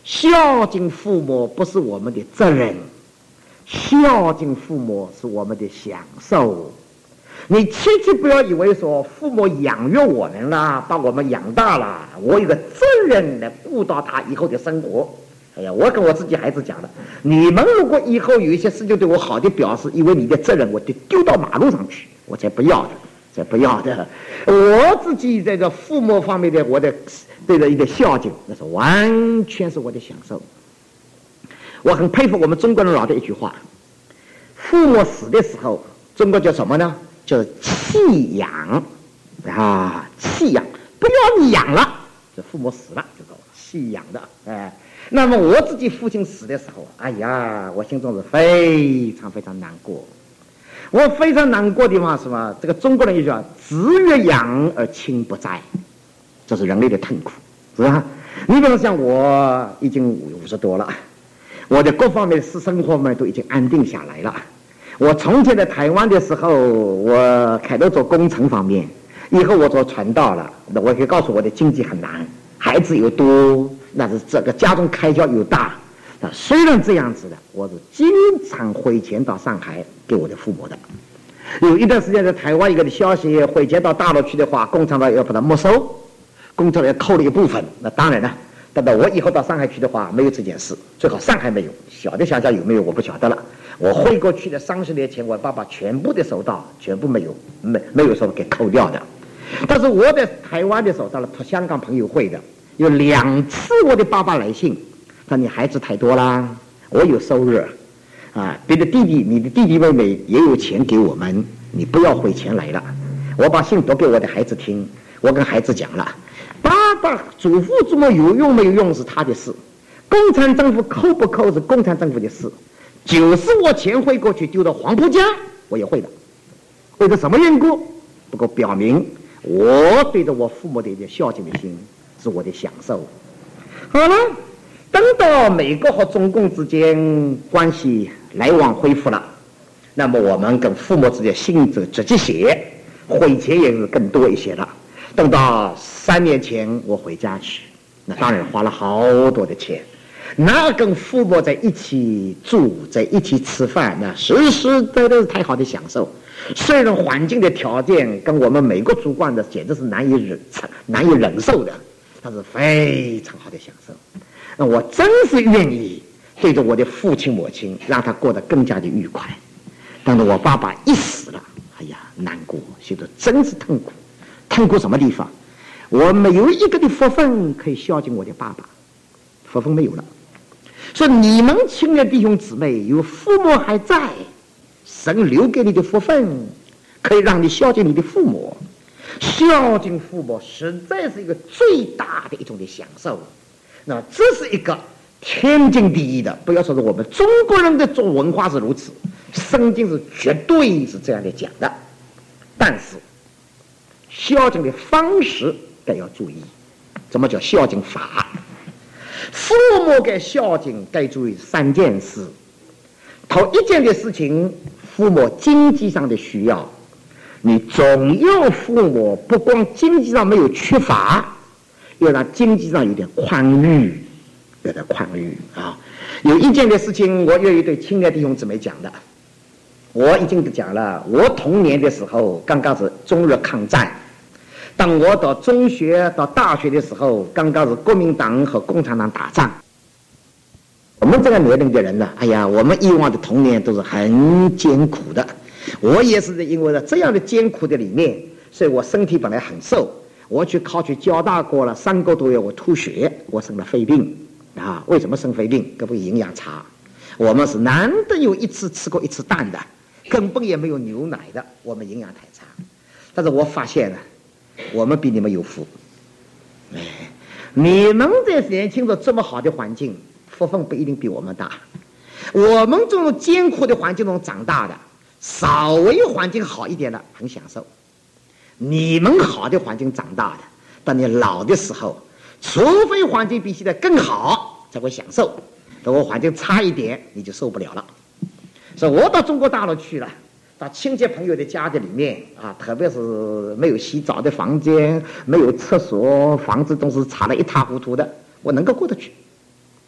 孝敬父母不是我们的责任，孝敬父母是我们的享受。你千万不要以为说父母养育我们了，把我们养大了，我有个责任来顾到他以后的生活。哎呀，我跟我自己孩子讲了，你们如果以后有一些事情对我好的表示，因为你的责任，我得丢到马路上去，我才不要的，才不要的。我自己在这父母方面的我的对的一个孝敬，那是完全是我的享受。我很佩服我们中国人老的一句话：父母死的时候，中国叫什么呢？叫弃养啊，弃养，不要你养了，这父母死了，知道吧？弃养的，哎。那么我自己父亲死的时候，哎呀，我心中是非常非常难过。我非常难过的地方是什么？这个中国人一句话：子欲养而亲不在，这是人类的痛苦，是吧？你比如像我已经50多了，我的各方面的私生活们都已经安定下来了。我从前在台湾的时候，我开头做工程方面，以后我做传道了，那我可以告诉我的经济很难，孩子又多。那是这个家中开销又大，虽然这样子的，我是经常汇钱到上海给我的父母的。有一段时间在台湾一个的消息，汇钱到大陆去的话，工厂要把它没收，工厂要扣了一部分。那当然了，等到我以后到上海去的话，没有这件事，最好上海没有，小的乡下有没有我不晓得了。我汇过去的30年前，我爸爸全部的收到，全部没有说给扣掉的。但是我在台湾的时候，到了香港朋友会的。有2次我的爸爸来信，说你孩子太多啦，我有收入啊，别的弟弟，你的弟弟妹妹也有钱给我们，你不要汇钱来了。我把信读给我的孩子听，我跟孩子讲了，爸爸祖父祖母有用没有用是他的事，共产政府扣不扣是共产政府的事，90我钱汇过去丢到黄浦江，我也会的。为了什么缘故？不过表明我对着我父母的一个孝敬的心。是我的享受。好了，等到美国和中共之间关系来往恢复了，那么我们跟父母之间信直接写，汇钱也是更多一些了。等到3年前我回家去，那当然花了好多的钱，那跟父母在一起住，在一起吃饭，那实实在在是太好的享受。虽然环境的条件跟我们美国主管的简直是难以忍受的。它是非常好的享受，那我真是愿意对着我的父亲母亲，让他过得更加的愉快。但是我爸爸一死了，哎呀，难过，心中真是痛苦。痛苦什么地方？我没有一个的福分可以孝敬我的爸爸，福分没有了。说你们亲爱的弟兄姊妹，有父母还在，神留给你的福分，可以让你孝敬你的父母。孝敬父母实在是一个最大的一种的享受，那这是一个天经地义的。不要说是我们中国人的中文化是如此，圣经是绝对是这样的讲的。但是孝敬的方式该要注意，怎么叫孝敬法？父母该孝敬该注意3件事。头一件的事情，父母经济上的需要。你总要父母不光经济上没有缺乏，要让经济上有点宽裕，有点宽裕啊。有一件的事情，我愿意对亲爱的弟兄姊妹讲的。我已经讲了，我童年的时候刚刚是中日抗战，当我到中学到大学的时候，刚刚是国民党和共产党打仗。我们这个年龄的人呢，哎呀，我们以往的童年都是很艰苦的。我也是因为这样的艰苦的里面，所以我身体本来很瘦，我去考取交大过了3个多月，我吐血，我生了肺病啊！为什么生肺病？各位营养差，我们是难得有一次吃过1次蛋的，根本也没有牛奶的，我们营养太差。但是我发现了，我们比你们有福。你们在年轻的这么好的环境，福分不一定比我们大。我们这种艰苦的环境中长大的。稍微环境好一点的很享受，你们好的环境长大的，当你老的时候，除非环境比现在更好才会享受，如果环境差一点你就受不了了。所以我到中国大陆去了，到亲戚朋友的家的里面啊，特别是没有洗澡的房间，没有厕所，房子都是擦得一塌糊涂的，我能够过得去。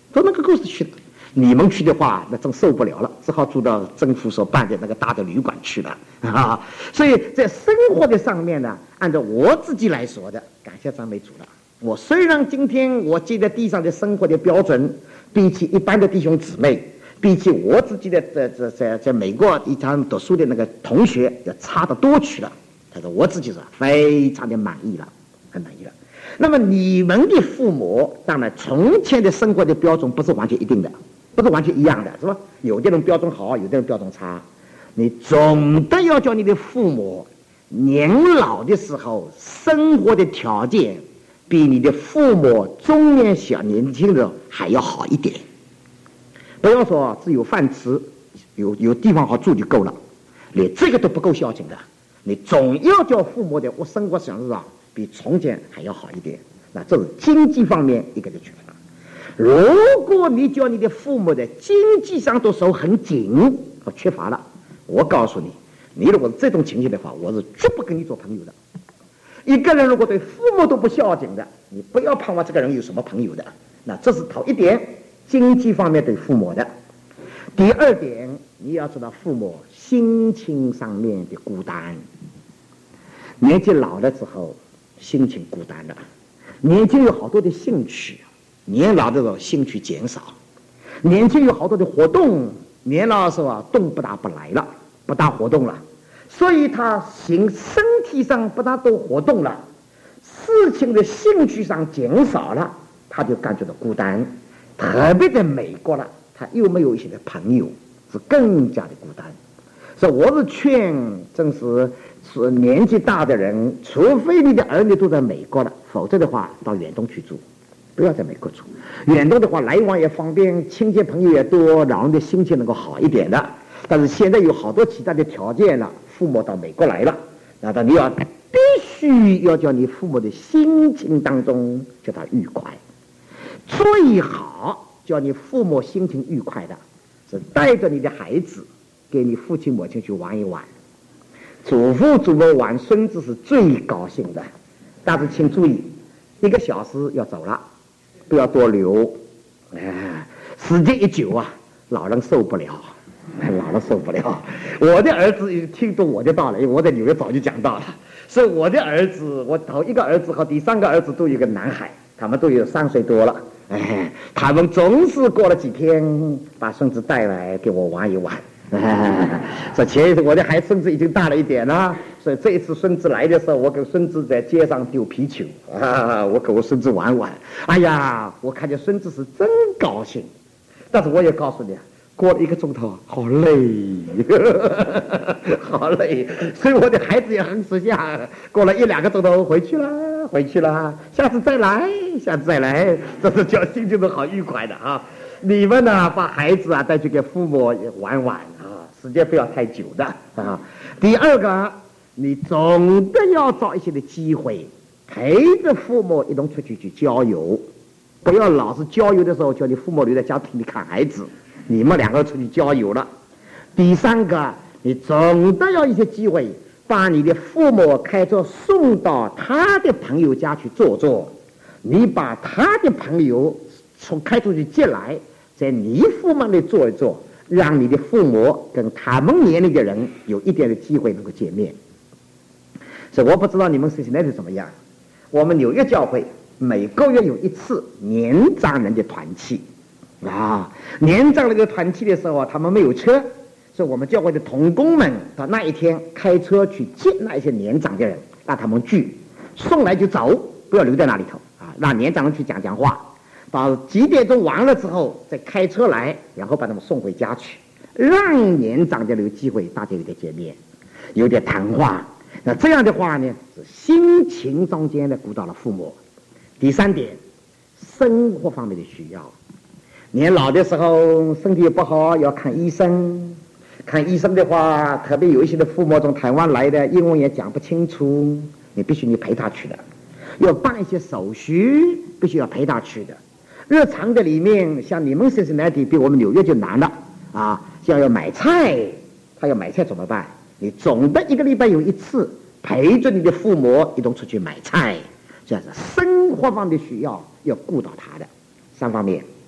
到那个公司去了。你们去的话，那真受不了了，只好住到政府所办的那个大的旅馆去了啊。所以在生活的上面呢，按照我自己来说的，感谢赞美主了。我虽然今天我记在地上的生活的标准，比起一般的弟兄姊妹，比起我自己的在美国一场读书的那个同学要差得多去了，但是我自己是非常的满意了，很满意了。那么你们的父母，当然从前的生活的标准不是完全一定的，不是完全一样的，是吧？有的人标准好，有的人标准差。你总的要叫你的父母年老的时候生活的条件比你的父母中年小年轻的还要好一点。不要说只有饭吃，有地方好住就够了，连这个都不够孝敬的。你总要叫父母的生活享受比从前还要好一点。那这是经济方面一个的缺乏。如果你叫你的父母的经济上都手很紧和缺乏了，我告诉你，你如果是这种情形的话，我是绝不跟你做朋友的。一个人如果对父母都不孝敬的，你不要盼望这个人有什么朋友的。那这是头一点，经济方面对父母的。第二点，你要知道父母心情上面的孤单。年纪老了之后，心情孤单了。年轻有好多的兴趣，年老的时候兴趣减少。年轻有好多的活动，年老的时候动不大不来了，不大活动了。所以他身体上不大多活动了，事情的兴趣上减少了，他就感觉到孤单。特别在美国了，他又没有一些的朋友，是更加的孤单。所以我是劝，正是年纪大的人，除非你的儿女都在美国了，否则的话到远东去住，不要在美国住。远东的话来往也方便，亲戚朋友也多，让人的心情能够好一点的。但是现在有好多其他的条件了，父母到美国来了，那你要必须要叫你父母的心情当中叫他愉快。最好叫你父母心情愉快的是带着你的孩子给你父亲母亲去玩一玩。祖父祖母玩孙子是最高兴的，但是请注意，1个小时要走了，不要多留。时间一久老人受不了，老人受不了。我的儿子听懂我的道理，我在纽约早就讲到了。所以我的儿子，我头1个儿子和第3个儿子都有个男孩，他们都有3岁多了。他们总是过了几天把孙子带来给我玩一玩。所以前一次我的孙子已经大了一点了，所以这一次孙子来的时候，我跟孙子在街上丢皮球我跟我孙子玩玩。哎呀，我看见孙子是真高兴，但是我也告诉你，过了1个钟头，好累，好累。所以我的孩子也很识相，过了1、2个钟头回去了，下次再来，这是叫心情都好愉快的啊。你们呢，把孩子带去给父母玩玩时间不要太久的啊。第二个，你总的要找一些的机会，陪着父母一同出去郊游，不要老是郊游的时候叫你父母留在家庭里看孩子，你们2个出去郊游了。第三个，你总的要一些机会，把你的父母开车送到他的朋友家去坐坐，你把他的朋友开出去接来，在你父母那里坐一坐，让你的父母跟他们年龄的人有一点的机会能够见面。所以我不知道你们现在是怎么样，我们纽约教会每个月有1次年长人的团契年长人的团契的时候他们没有车，所以我们教会的同工们到那一天开车去接那一些年长的人，让他们聚，送来就走，不要留在那里头让年长人去讲话，到几点钟完了之后再开车来，然后把他们送回家去，让年长的有机会大家有点见面，有点谈话。那这样的话呢，是心情中间的顾到了父母。第3点，生活方面的需要。年老的时候身体不好要看医生，看医生的话，特别有一些的父母从台湾来的，英文也讲不清楚，你必须你陪他去的，要办一些手续，必须要陪他去的。日常的里面，像你们Cincinnati比我们纽约就难了像要买菜，他要买菜怎么办？你总的1个礼拜有1次陪着你的父母一同出去买菜，这样子生活方面的需要要顾到他的3方面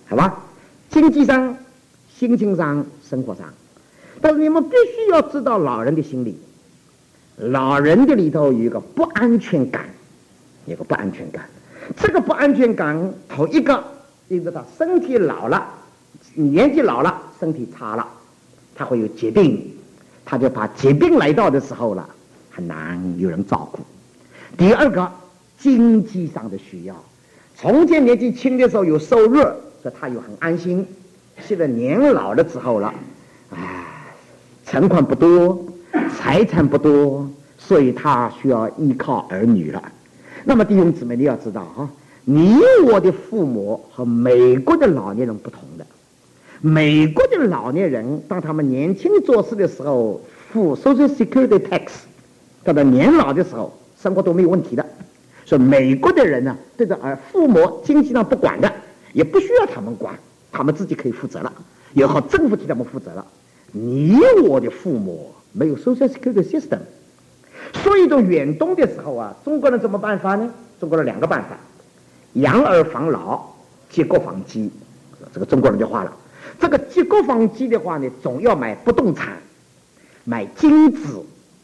好吧？经济上、心情上、生活上，但是你们必须要知道老人的心理。老人的里头有一个不安全感，有个不安全感。这个不安全感，头一个，因为他身体老了，年纪老了，身体差了，他会有疾病，他就怕疾病来到的时候了，很难有人照顾。第二个，经济上的需要。从前年纪轻的时候有收入，所以他又很安心。现在年老了之后了，存款不多，财产不多，所以他需要依靠儿女了。那么弟兄姊妹，你要知道哈，你我的父母和美国的老年人不同的。美国的老年人当他们年轻做事的时候付 Social Security Tax， 到了年老的时候生活都没有问题的。所以美国的人呢，对着父母经济上不管的，也不需要他们管，他们自己可以负责了，以后政府替他们负责了。你我的父母没有 Social Security System， 所以到远东的时候啊，中国人怎么办法呢？中国人两个办法：养儿防老，结国防基。这个中国人就话了，这个结国防基的话呢，总要买不动产，买金子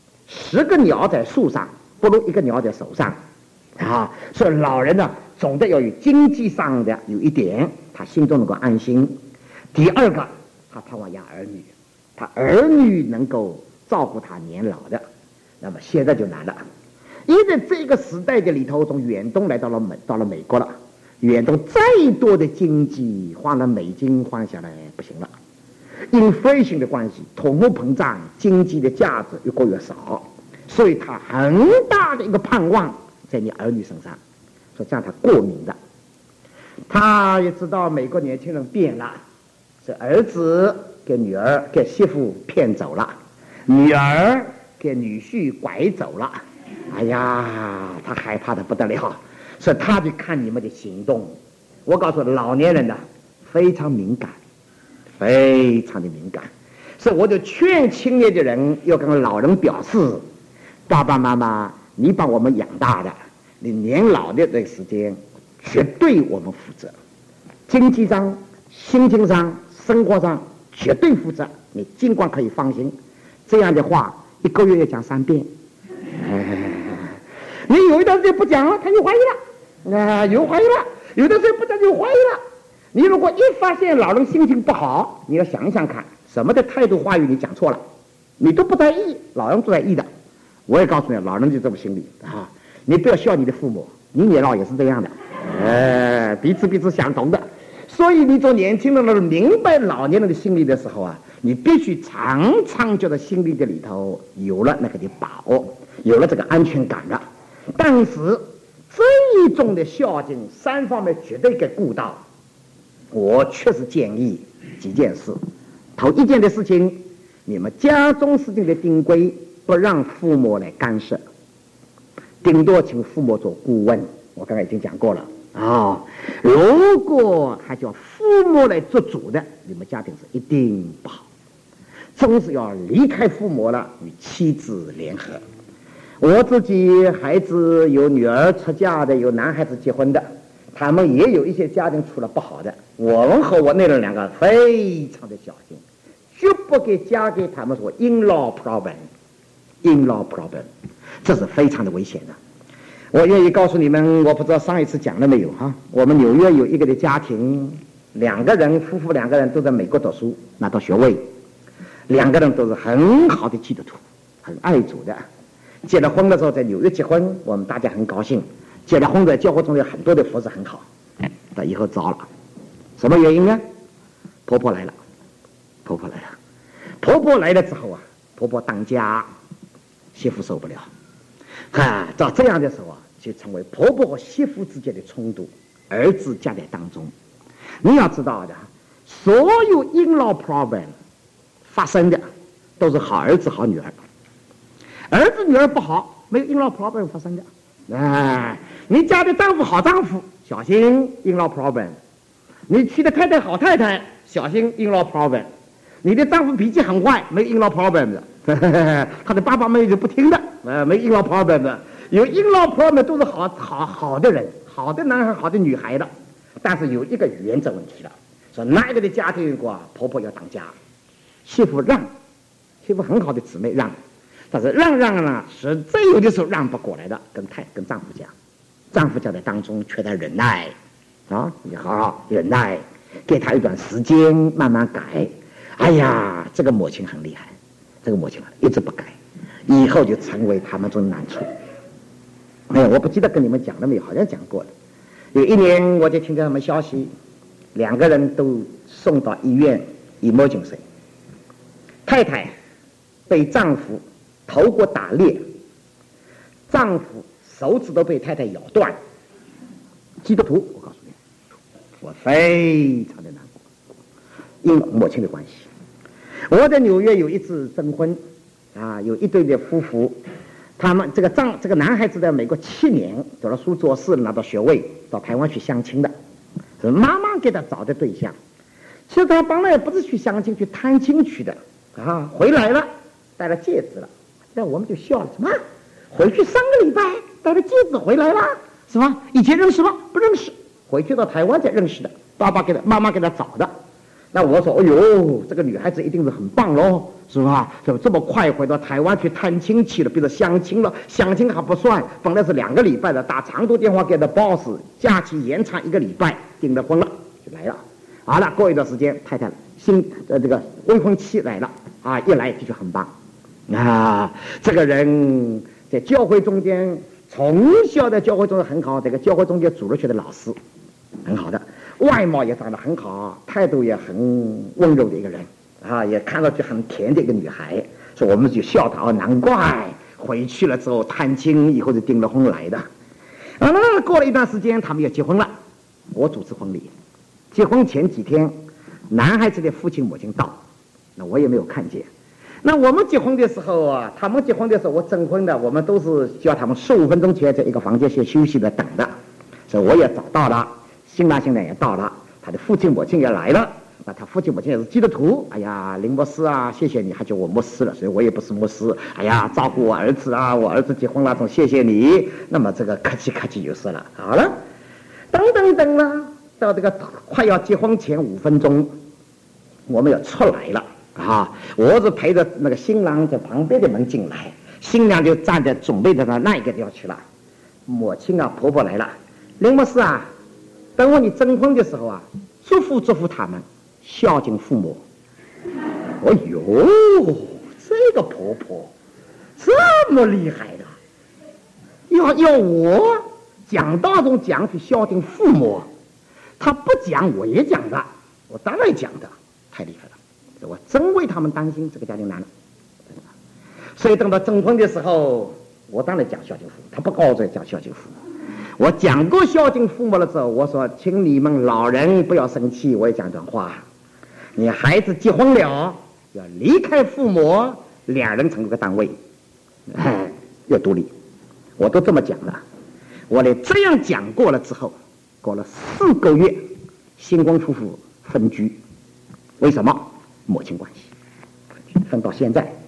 ，10个鸟在树上，不如1个鸟在手上。所以老人呢，总得要有经济上的有一点，他心中能够安心。第二个，他盼望养儿女，他儿女能够照顾他年老的。那么现在就难了，因为这个时代的里头，从远东来到了美国了，远东再多的经济换了美金换下来不行了，inflation 的关系，通货膨胀，经济的价值越过越少，所以他很大的一个盼望在你儿女身上，所以这样他过敏的。他也知道美国年轻人变了，是儿子给女儿给媳妇骗走了，女儿给女婿拐走了。哎呀，他害怕的不得了，所以他就看你们的行动。我告诉老年人呢，非常敏感，非常的敏感，所以我就劝青年的人要跟老人表示，爸爸妈妈你把我们养大的，你年老的这个时间绝对我们负责，经济上、心情上、生活上绝对负责，你尽管可以放心。这样的话1个月要讲3遍。你有一段时间不讲了，他就怀疑了，有怀疑了，有的时候不讲就怀疑了。你如果一发现老人心情不好，你要想一想看，什么的态度话语你讲错了，你都不在意，老人都在意的。我也告诉你，老人就这么心理啊！你不要笑你的父母，你年老也是这样的，彼此相同的。所以你做年轻人明白老年人的心理的时候啊，你必须常觉得心里的里头有了那个的把握，有了这个安全感了。但是最终的孝敬3方面绝对给顾到。我确实建议几件事。头一件的事情，你们家中事情的定规不让父母来干涉，顶多请父母做顾问。我刚才已经讲过了如果还叫父母来做主的，你们家庭是一定不好。总是要离开父母了，与妻子联合。我自己孩子有女儿出嫁的，有男孩子结婚的，他们也有一些家庭出了不好的。我们和我那人2个非常的小心，绝不给嫁给他们说 in-law problem， 这是非常的危险的。我愿意告诉你们，我不知道上一次讲了没有我们纽约有一个的家庭夫妇2个人都在美国读书，拿到学位，2个人都是很好的基督徒，很爱主的。结了婚的时候在纽约结婚，我们大家很高兴。结了婚在教会中有很多的服侍很好，但以后糟了，什么原因呢？婆婆来了之后婆婆当家，媳妇受不了到这样的时候就成为婆婆和媳妇之间的冲突，儿子夹在当中。你要知道的，所有 in-law problem 发生的都是好儿子好女儿，儿子女儿不好，没有 in-law problem 发生的。你家的丈夫好丈夫，小心 in-law problem； 你娶的太太好太太，小心 in-law problem； 你的丈夫脾气很坏，没 in-law problem 的，他的爸爸妈妈就不听的，没 in-law problem 的。有 in-law problem 都是好的人，好的男孩好的女孩的，但是有一个原则问题了， 说哪一个的家庭如果婆婆要当家，媳妇让，媳妇很好的姊妹让，但是让呢，实在有的时候让不过来的，跟丈夫讲，丈夫就在当中缺点忍耐啊，你好好忍耐，给他一段时间慢慢改。哎呀，这个母亲很厉害，这个母亲一直不改，以后就成为他们中的难处。哎呀，我不记得跟你们讲了没有，好像讲过了。有一年我就听见什么消息，2个人都送到医院 emergency， 太太被丈夫头骨打裂，丈夫手指都被太太咬断。基督徒，我告诉你，我非常的难过，因母亲的关系。我在纽约有一次征婚啊，有一对的夫妇，他们这个男孩子在美国7年读了书做事，拿到学位，到台湾去相亲的，是妈妈给他找的对象。其实他本来也不是去相亲，去探亲去的啊，回来了，带了戒指了，那我们就笑了，什么？回去3个礼拜带了戒指回来了，是吧？以前认识吗？不认识，回去到台湾才认识的，妈妈给他找的。那我说，哎呦，这个女孩子一定是很棒喽，是吧？这么快回到台湾去探亲去了，比如相亲了，相亲还不算，本来是2个礼拜的，打长途电话给他 boss， 假期延长1个礼拜，订了婚了，就来了。好了，过一段时间，太太这个未婚妻来了啊，一来就很棒啊，这个人在教会中间，从小在教会中间很好，这个教会中间主日学的老师，很好的。外貌也长得很好，态度也很温柔的一个人啊，也看上去很甜的一个女孩，所以我们就笑她哦，难怪回去了之后探亲以后就订了婚来的。过了一段时间，他们要结婚了，我主持婚礼。结婚前几天，男孩子的父亲母亲到，那我也没有看见。那我们结婚的时候啊，他们结婚的时候，我征婚的，我们都是叫他们15分钟前在一个房间先休息的等的，所以我也找到了。新郎新娘也到了，他的父亲母亲也来了。那他父亲母亲也是基督徒。哎呀，林牧师啊，谢谢你，还叫我牧师了，所以我也不是牧师。哎呀，照顾我儿子啊，我儿子结婚了，总谢谢你。那么这个客气就是了。好了，等了，到这个快要结婚前5分钟，我们要出来了啊！我是陪着那个新郎在旁边的门进来，新娘就站在准备的那一个地方去了。母亲啊，婆婆来了，林牧师啊。等会你征婚的时候啊，祝福他们孝敬父母。哎呦，这个婆婆这么厉害的，要我讲道中讲去孝敬父母，她不讲我也讲的，我当然讲的，太厉害了，我真为他们担心，这个家庭难了。所以等到征婚的时候，我当然讲孝敬父母，她不告诉我讲孝敬父母。我讲过孝敬父母了之后，我说请你们老人不要生气，我也讲段话，你孩子结婚了要离开父母，2人成个单位，要独立，我都这么讲了。我连这样讲过了之后，过了4个月，新婚夫妇分居，为什么？母亲关系，分到现在，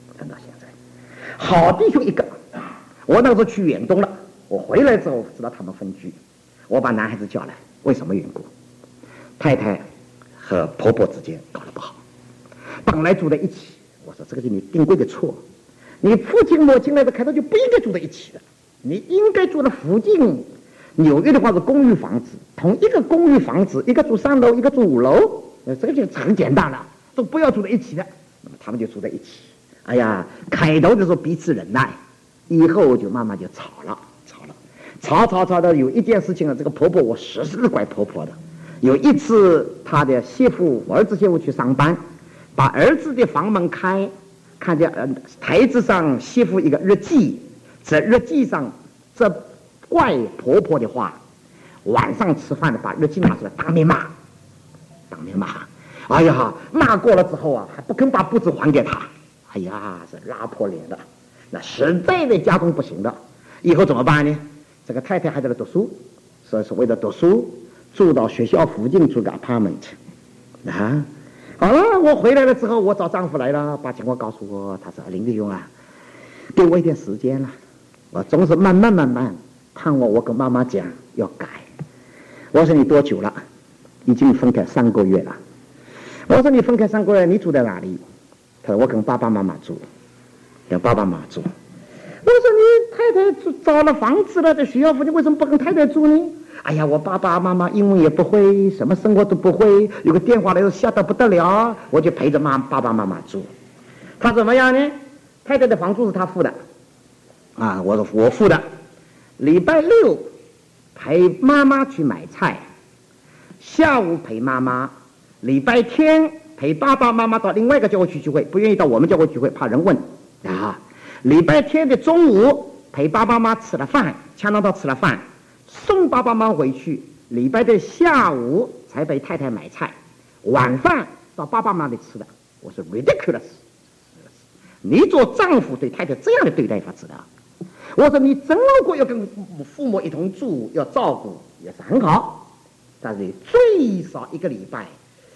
好弟兄一个，我那时候去远东了。我回来之后知道他们分居，我把男孩子叫来，为什么缘故？太太和婆婆之间搞得不好，本来住在一起，我说这个是你定规的错，你父亲母亲来的开头就不应该住在一起的，你应该住在附近。纽约的话是公寓房子，同一个公寓房子，一个住3楼，一个住5楼，这个就很简单了，都不要住在一起的。那么他们就住在一起，哎呀，开头的时候彼此忍耐，以后就慢慢就吵了。吵的有一件事情啊，这个婆婆我实是怪婆婆的。有一次她的我儿子媳妇去上班，把儿子的房门开，看见台子上媳妇一个日记，在日记上这怪婆婆的话，晚上吃饭的把日记拿出来当面骂，哎呀，骂过了之后啊，还不肯把簿子还给她，哎呀，是拉破脸的，那实在的家中不行的，以后怎么办呢？这个太太还在那读书，所谓的读书，住到学校附近住个 apartment 啊。好了，我回来了之后，我找丈夫来了，把情况告诉我。他说：“林弟兄啊，给我一点时间了，我总是慢慢，盼望我跟妈妈讲要改。”我说：“你多久了？” 已经分开3个月了。我说你分开3个月，你住在哪里？他说我跟爸爸妈妈住，跟爸爸妈妈住。我说你太太找了房子了，在学校附近，为什么不跟太太住呢？哎呀，我爸爸妈妈英文也不会，什么生活都不会，有个电话来吓得不得了，我就陪着爸爸妈妈住。他怎么样呢？太太的房租是他付的，啊，我说我付的。礼拜6陪妈妈去买菜，下午陪妈妈，礼拜天陪爸爸妈妈到另外一个教会去聚会，不愿意到我们教会聚会，怕人问啊。礼拜天的中午陪爸爸妈妈吃了饭，强盗到吃了饭，送爸爸妈妈回去。礼拜的下午才陪太太买菜，晚饭到爸爸妈妈那里吃的。我说 ridiculous， 你做丈夫对太太这样的对待法子的。我说你真如果要跟父母一同住，要照顾也是很好，但是最少1个礼拜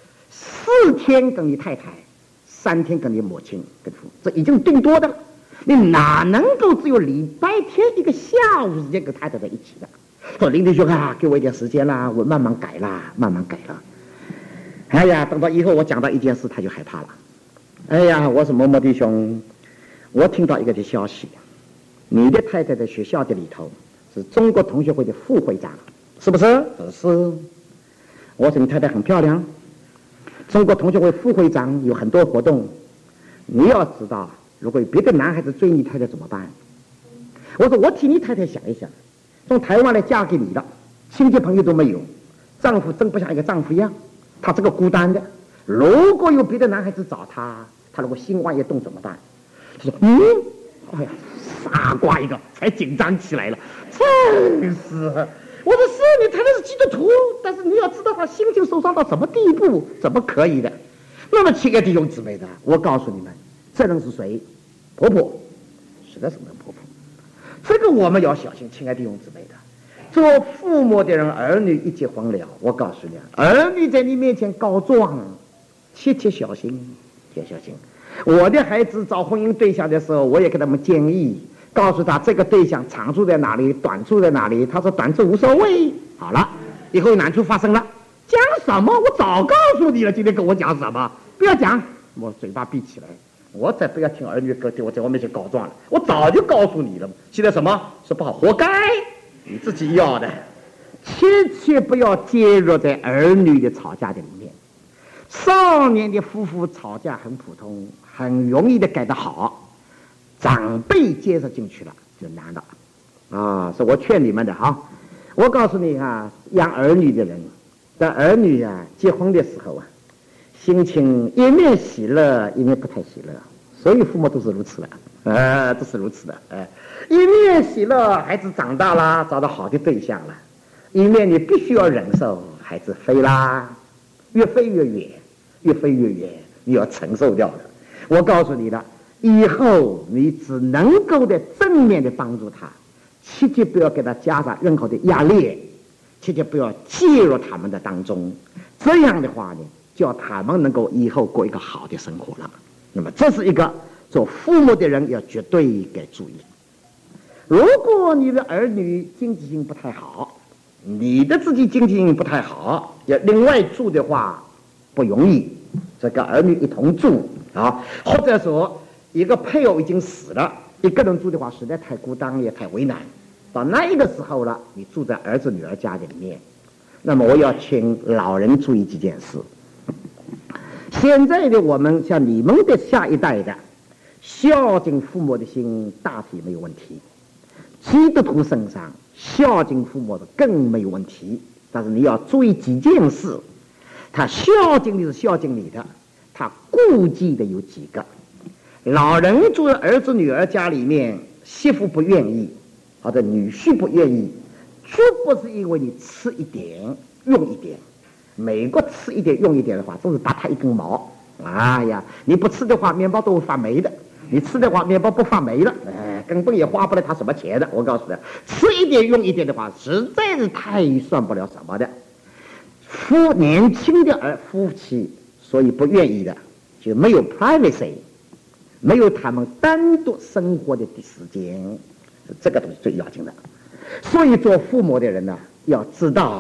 4天跟你太太，3天跟你母亲跟父母，这已经定多的了。你哪能够只有礼拜天1个下午时间跟太太在一起的？说林弟兄啊，给我一点时间啦，我慢慢改啦，慢慢改啦。哎呀，等到以后我讲到一件事，他就害怕了。哎呀，我说某某弟兄，我听到一个的消息，你的太太在学校的里头是中国同学会的副会长，是不是？是。我说你太太很漂亮，中国同学会副会长有很多活动，你要知道，如果有别的男孩子追你太太怎么办？我说我替你太太想一想，从台湾来嫁给你的，亲戚朋友都没有，丈夫真不像一个丈夫一样，他这个孤单的。如果有别的男孩子找他，他如果心万一动怎么办？他说哎呀，傻瓜一个，才紧张起来了，真是。我说是你太太是基督徒，但是你要知道他心情受伤到什么地步，怎么可以的？那么亲爱的弟兄姊妹的，我告诉你们，这人是谁？婆婆，实在是个婆婆。这个我们要小心，亲爱的弟兄姊妹的。做父母的人，儿女一结婚了，我告诉你，儿女在你面前告状，切切小心，切小心。我的孩子找婚姻对象的时候，我也给他们建议，告诉他这个对象长处在哪里，短处在哪里。他说短处无所谓，好了，以后难处发生了，讲什么？我早告诉你了，今天跟我讲什么？不要讲，我嘴巴闭起来，我才不要听儿女在我面前告状了。我早就告诉你了，现在什么说不好，活该，你自己要的。切不要介入在儿女的吵架的里面。少年的夫妇吵架很普通，很容易的改得好，长辈介入进去了就难了啊！所以我劝你们的哈，我告诉你啊，养儿女的人，在儿女啊结婚的时候啊，心情一面喜乐，一面不太喜乐，所有父母都是如此的，都是如此的，一面喜乐，孩子长大啦，找到好的对象了，一面你必须要忍受孩子飞啦，越飞越远，越飞越远，你要承受掉的。我告诉你了，以后你只能够在正面的帮助他，切记不要给他加上任何的压力，切记不要介入他们的当中，这样的话呢，叫他们能够以后过一个好的生活了。那么这是一个做父母的人要绝对该注意。如果你的儿女经济性不太好，你的自己经济性不太好，要另外住的话不容易，这个儿女一同住啊，或者说一个配偶已经死了，一个人住的话实在太孤单也太为难，到那一个时候了，你住在儿子女儿家里面。那么我要请老人注意几件事。现在的我们像你们的下一代的孝敬父母的心大体没有问题，基督徒身上孝敬父母的更没有问题，但是你要注意几件事。他孝敬的是孝敬你的，他顾忌的有几个。老人住在儿子女儿家里面，媳妇不愿意或者女婿不愿意，绝不是因为你吃一点用一点。美国吃一点用一点的话，都是打他一根毛。哎呀，你不吃的话面包都会发霉的，你吃的话面包不发霉了，根本也花不了他什么钱的。我告诉你，吃一点用一点的话，实在是太算不了什么的。年轻的夫妻所以不愿意的，就没有 privacy， 没有他们单独生活的时间，这个东西最要紧的。所以做父母的人呢，要知道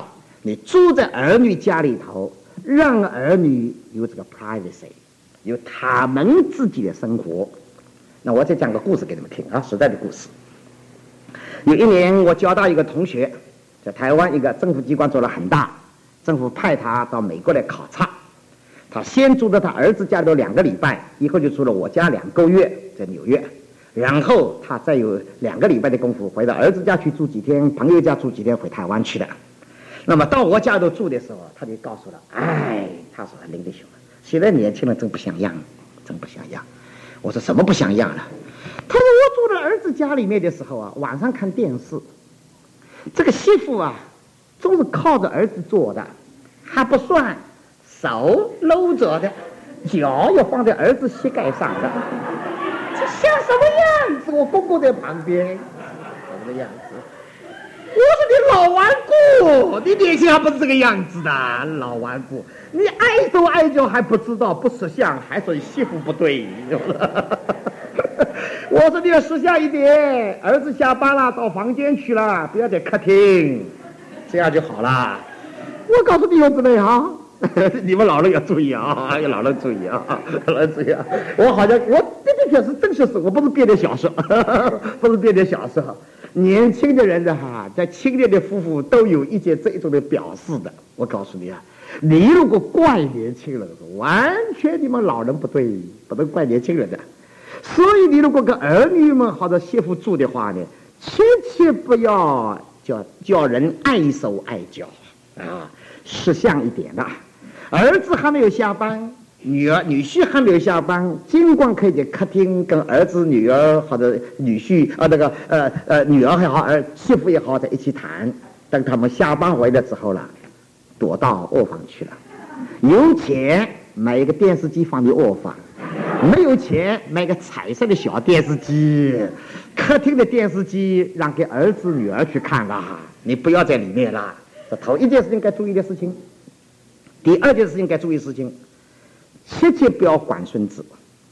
你住在儿女家里头，让儿女有这个 privacy， 有他们自己的生活。那我再讲个故事给你们听啊，实在的故事。有一年我教到一个同学，在台湾一个政府机关做了很大，政府派他到美国来考察。他先住在他儿子家里头2个礼拜，以后就住了我家2个月，在纽约。然后他再有2个礼拜的功夫回到儿子家去住几天，朋友家住几天，回台湾去了。那么到我家里头住的时候，他就告诉了，他说林弟兄，现在年轻人真不像样，真不像样。我说什么不像样了？他说我住在儿子家里面的时候啊，晚上看电视，这个媳妇啊，总是靠着儿子坐的，还不算，手搂着的，脚又放在儿子膝盖上的，这像什么样子？我公公在旁边，什么样子？我说你老顽固，你年轻还不是这个样子的，老顽固，你碍手碍脚还不知道不识相，还说媳妇不对。我说你要识相一点，儿子下班了到房间去了，不要在客厅，这样就好了。我告诉你，兄弟们啊，你们老人要注意啊，老人注意啊，老人注意啊。我好像我的确是真实是，我不是编的小说，不是编的小说。年轻的人在青年的夫妇都有一些这种的表示的。我告诉你啊，你如果怪年轻人，完全你们老人不对，不能怪年轻人的。所以你如果跟儿女们或者媳妇住的话呢，千不要叫人碍手碍脚啊，识相一点的。儿子还没有下班，女婿还没有下班，尽管可以在客厅跟儿子、女儿或者女婿女儿也好，媳妇也好，在一起谈。等他们下班回来之后了，躲到卧房去了。有钱买一个电视机放在卧房，没有钱买个彩色的小电视机，客厅的电视机让给儿子、女儿去看啦，你不要在里面啦。这头一件事情该注意的事情。第二件事情该注意事情，切不要管孙子，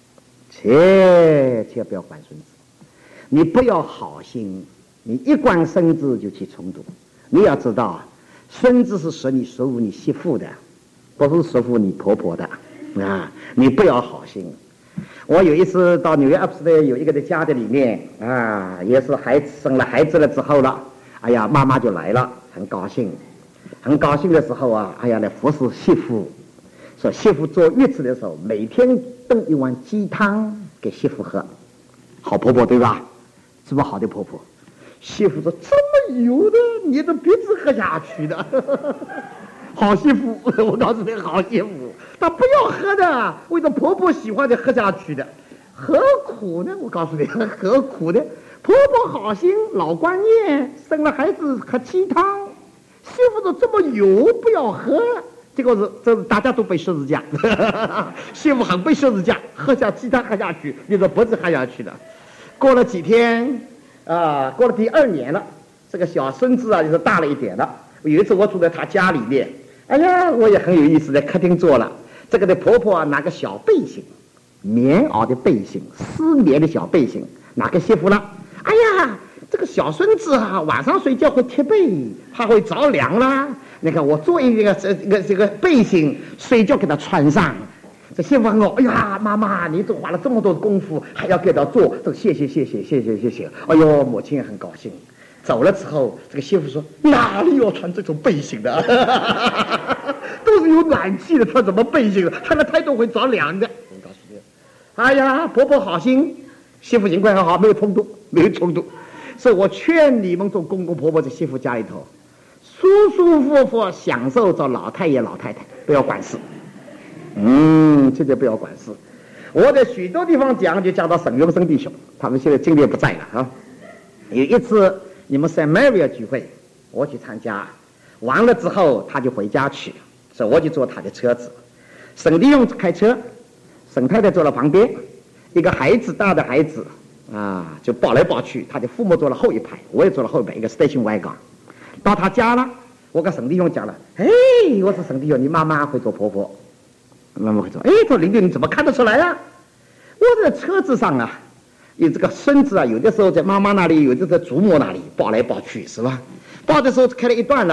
切不要管孙子。你不要好心，你一管孙子就起冲突。你要知道，孙子是属于你媳妇的，不是属于你婆婆的啊！你不要好心。我有一次到纽约阿斯的有一个的家的里面啊，也是生了孩子了之后了，哎呀，妈妈就来了，很高兴。很高兴的时候啊，哎呀，来服侍媳妇，说媳妇坐月子的时候，每天炖一碗鸡汤给媳妇喝，好婆婆对吧？是不是好的婆婆？媳妇说这么油的，你的鼻子喝下去的，好媳妇，我告诉你，好媳妇，她不要喝的，为了婆婆喜欢的喝下去的，何苦呢？我告诉你，何苦呢？婆婆好心，老观念，生了孩子喝鸡汤。媳妇说这么油不要喝，结果这大家都被十字架，媳妇很被十字架，喝下鸡汤喝下去，你的脖子喝下去的。过了几天过了第2年了，这个小孙子啊就是大了一点了。有一次我住在他家里面，哎呀，我也很有意思，在客厅坐了。这个的婆婆啊拿个小背心，棉袄的背心，丝棉的小背心，拿给媳妇了。哎呀，这个小孙子啊，晚上睡觉会贴被，他会着凉啦。你看我做一个这个背心，睡觉给他穿上。这媳妇很好，哎呀，妈妈，你都花了这么多的功夫，还要给他做，这个谢谢。哎呦，母亲也很高兴。走了之后，这个媳妇说：“哪里有穿这种背心的？都是有暖气的，穿什么背心的？穿了太多会着凉的。”我告诉你，哎呀，婆婆好心，媳妇情况很好，没有冲突。所以我劝你们做公公婆婆在媳妇家里头，舒舒服服享受着老太爷老太太，不要管事。这就不要管事。我在许多地方讲，就讲到沈永生弟兄，他们现在今天不在了啊。有一次你们 Saint Maria 聚会，我去参加，完了之后他就回家去，所以我就坐他的车子。沈弟兄开车，沈太太坐了旁边，一个大的孩子啊，就抱来抱去，他的父母坐了后一排，我也坐了后一排，一个 station wagon。到他家了，我跟沈弟兄讲了，我说沈弟兄，你妈妈会做婆婆。妈妈会说，说林弟你怎么看得出来啊？我在车子上啊，有这个孙子啊，有的时候在妈妈那里，有的在祖母那里抱来抱去，是吧？抱的时候开了一段了，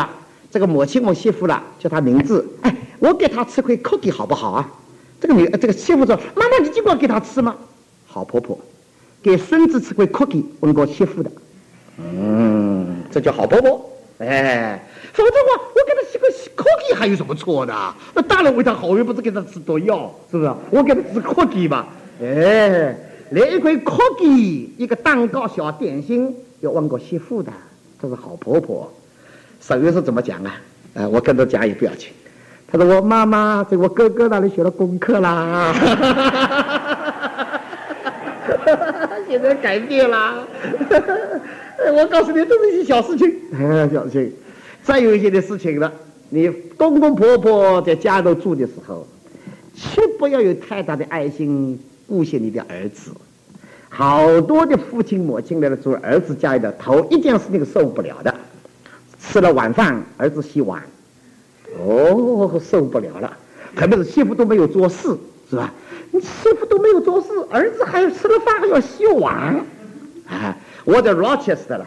这个母亲问媳妇了，叫她名字，哎，我给她吃块 cookie 好不好啊？这个媳妇说，妈妈你尽管给她吃吗？好婆婆，给孙子吃块 cookie 问过媳妇的，这叫好婆婆。哎，否则我给他吃个 cookie 还有什么错的？那大人为他好，又不是给他吃毒药，是不是？我给他吃 cookie 吧。哎，连一块 cookie 一个蛋糕小点心要问过媳妇的，这是好婆婆。手语是怎么讲啊？我跟他讲也不要紧。他说我妈妈在我哥哥那里学了功课啦，现在改变啦。我告诉你，都是一些小事情，小事情。再有一些的事情了，你公公婆婆在家里住的时候，切不要有太大的爱心顾惜你的儿子。好多的父亲母亲来了住儿子家里的，头一件事情受不了的，吃了晚饭儿子洗碗，受不了了。特别是媳妇都没有做事，是吧？你媳妇都没有做事，儿子还吃了饭还要洗碗啊！我在 Rochester 了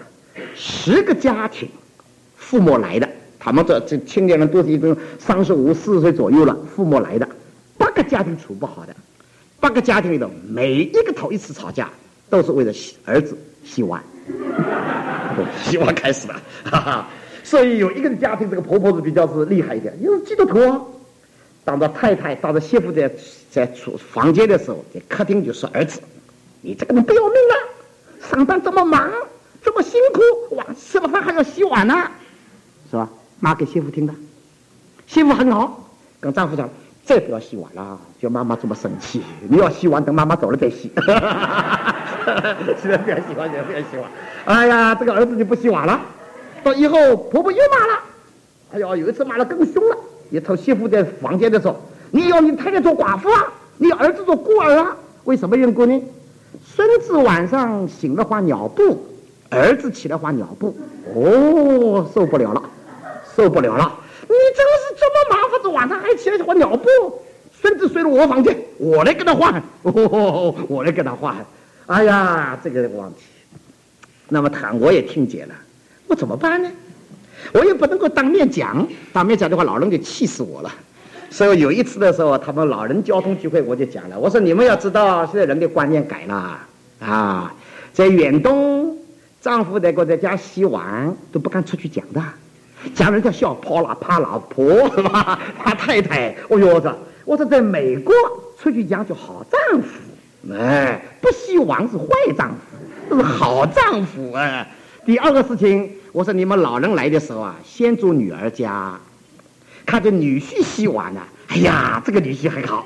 ，10个家庭，父母来的，他们这青年人都是一种35、40岁左右了，父母来的，8个家庭处不好的，8个家庭里头，每一个头一次吵架，都是为了儿子洗碗，洗碗开始了，哈哈。所以有一个家庭，这个婆婆是比较是厉害一点，因为基督徒啊。当着太太，当着媳妇在房间的时候，在客厅就说儿子，你这个人不要命啊！上班这么忙，这么辛苦，哇，吃了饭还要洗碗呢，是吧？妈给媳妇听的，媳妇很好，跟丈夫讲，再不要洗碗了，叫妈妈这么生气。你要洗碗，等妈妈走了再洗。现在不要洗碗，现在不要洗碗。哎呀，这个儿子就不洗碗了。到以后婆婆又骂了，哎呦，有一次骂了更凶了。一头媳妇在房间的时候，你要你太太做寡妇啊，你要儿子做孤儿啊？为什么缘故呢？孙子晚上醒了换尿布，儿子起来换尿布，受不了了，受不了了！你这个是这么麻烦，这晚上还起来换尿布？孙子睡了我房间，我来跟他换，我来跟他换。哎呀，这个问题，那么我也听见了，我怎么办呢？我也不能够当面讲的话，老人就气死我了。所以有一次的时候，他们老人交通聚会，我就讲了，我说你们要知道，现在人的观念改了啊，在远东，丈夫在家洗碗都不敢出去讲的，讲人家笑怕老婆是吧？怕太太。我说在美国出去讲就好丈夫，哎，不洗碗是坏丈夫，这是好丈夫啊。第二个事情，我说你们老人来的时候啊，先住女儿家，看着女婿洗碗呢，哎呀，这个女婿很好，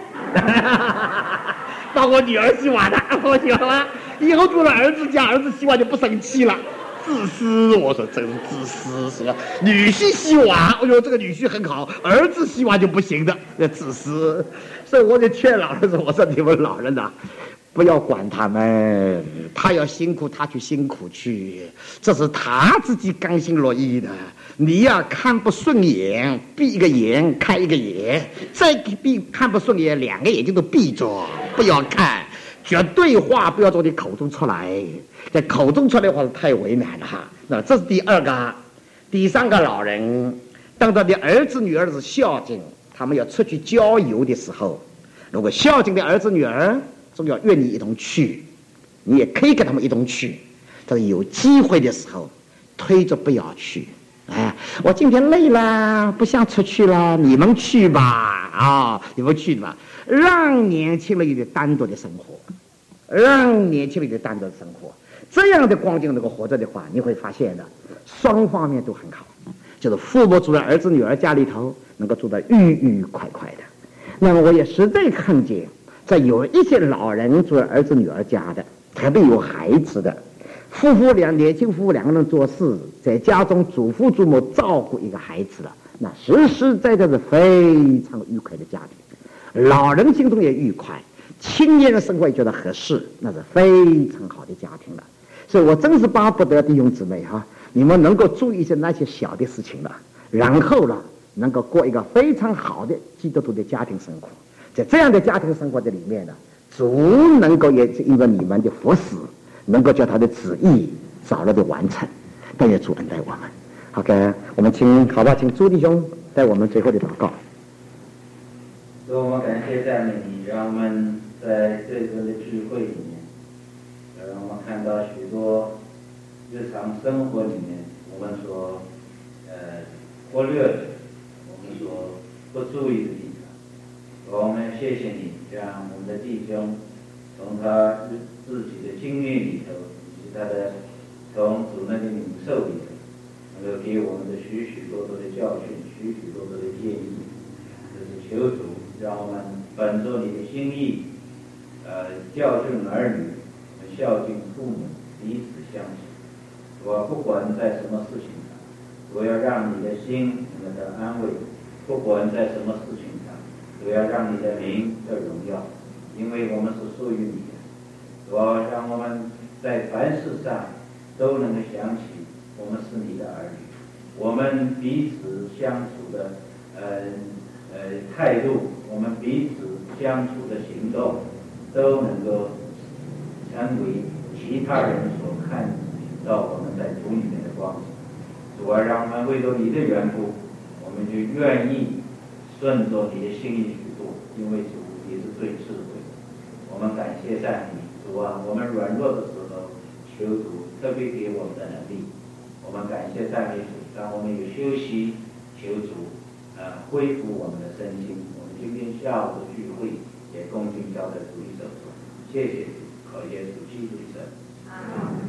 帮我女儿洗碗的，我喜欢吗？以后住了儿子家，儿子洗碗就不生气了。自私，我说真自私是吧？女婿洗碗，哎呦，这个女婿很好，儿子洗碗就不行的，那自私。所以我就劝老人说，我说你们老人呐，不要管他们，他要辛苦他去辛苦去，这是他自己甘心乐意的。你呀看不顺眼，闭一个眼开一个眼，再看不顺眼，2个眼睛都闭着，不要看，绝对话不要从你口中出来，在口中出来的话太为难了哈。那这是第二个。第三个老人，当他的儿子女儿是孝敬，他们要出去郊游的时候，如果孝敬的儿子女儿总要愿意一同去，你也可以跟他们一同去，但是有机会的时候推着不要去。哎，我今天累了，不想出去了，你们去吧，你们去吧，让年轻人有点单独的生活，让年轻人有点单独的生活，这样的光景能够活着的话，你会发现的，双方面都很好，就是父母住在儿子女儿家里头，能够住得愉愉快快的。那么我也实在看见，在有一些老人住在儿子女儿家的，特别有孩子的，年轻夫妇2个人做事，在家中祖父祖母照顾一个孩子了，那实实在在是非常愉快的家庭，老人心中也愉快，青年人生活也觉得合适，那是非常好的家庭了。所以我真是巴不得弟兄姊妹哈，你们能够注意一些那些小的事情了，然后呢，能够过一个非常好的基督徒的家庭生活。在这样的家庭生活的里面呢，主能够也是因为你们的服侍，能够叫他的旨意早日的完成。但愿主恩待我们。 好的，我们好不好？请朱弟兄带我们最后的祷告。 所以我们感谢赞美你，让我们在这次的聚会里面，让我们看到许多日常生活里面我们所忽略的，我们所不注意的地方。我们谢谢你，让我们的弟兄从他自己的经历里头，以及他的从主那里领受里头，能够给我们的许许多多的教训，许许多多的建议。就是求主让我们本着你的心意，教训儿女，孝敬父母，彼此相信。我不管在什么事情上，我要让你的心能够得安慰；不管在什么事情上，我要让你的名得荣耀，因为我们是属于你的。我让我们在凡事上都能够想起我们是你的儿女，我们彼此相处的态度，我们彼此相处的行动，都能够成为其他人所看到我们在主里面的光景。主啊，让我们为了你的缘故，我们就愿意顺着你的心意去做，因为主你是最智慧的。我们感谢赞美主啊，我们软弱的时候，求主特别给我们的能力。我们感谢赞美主，让我们有休息，求主恢复我们的身心。我们今天下午的聚会也恭敬交在主的手中，谢谢主，靠耶稣基督的圣。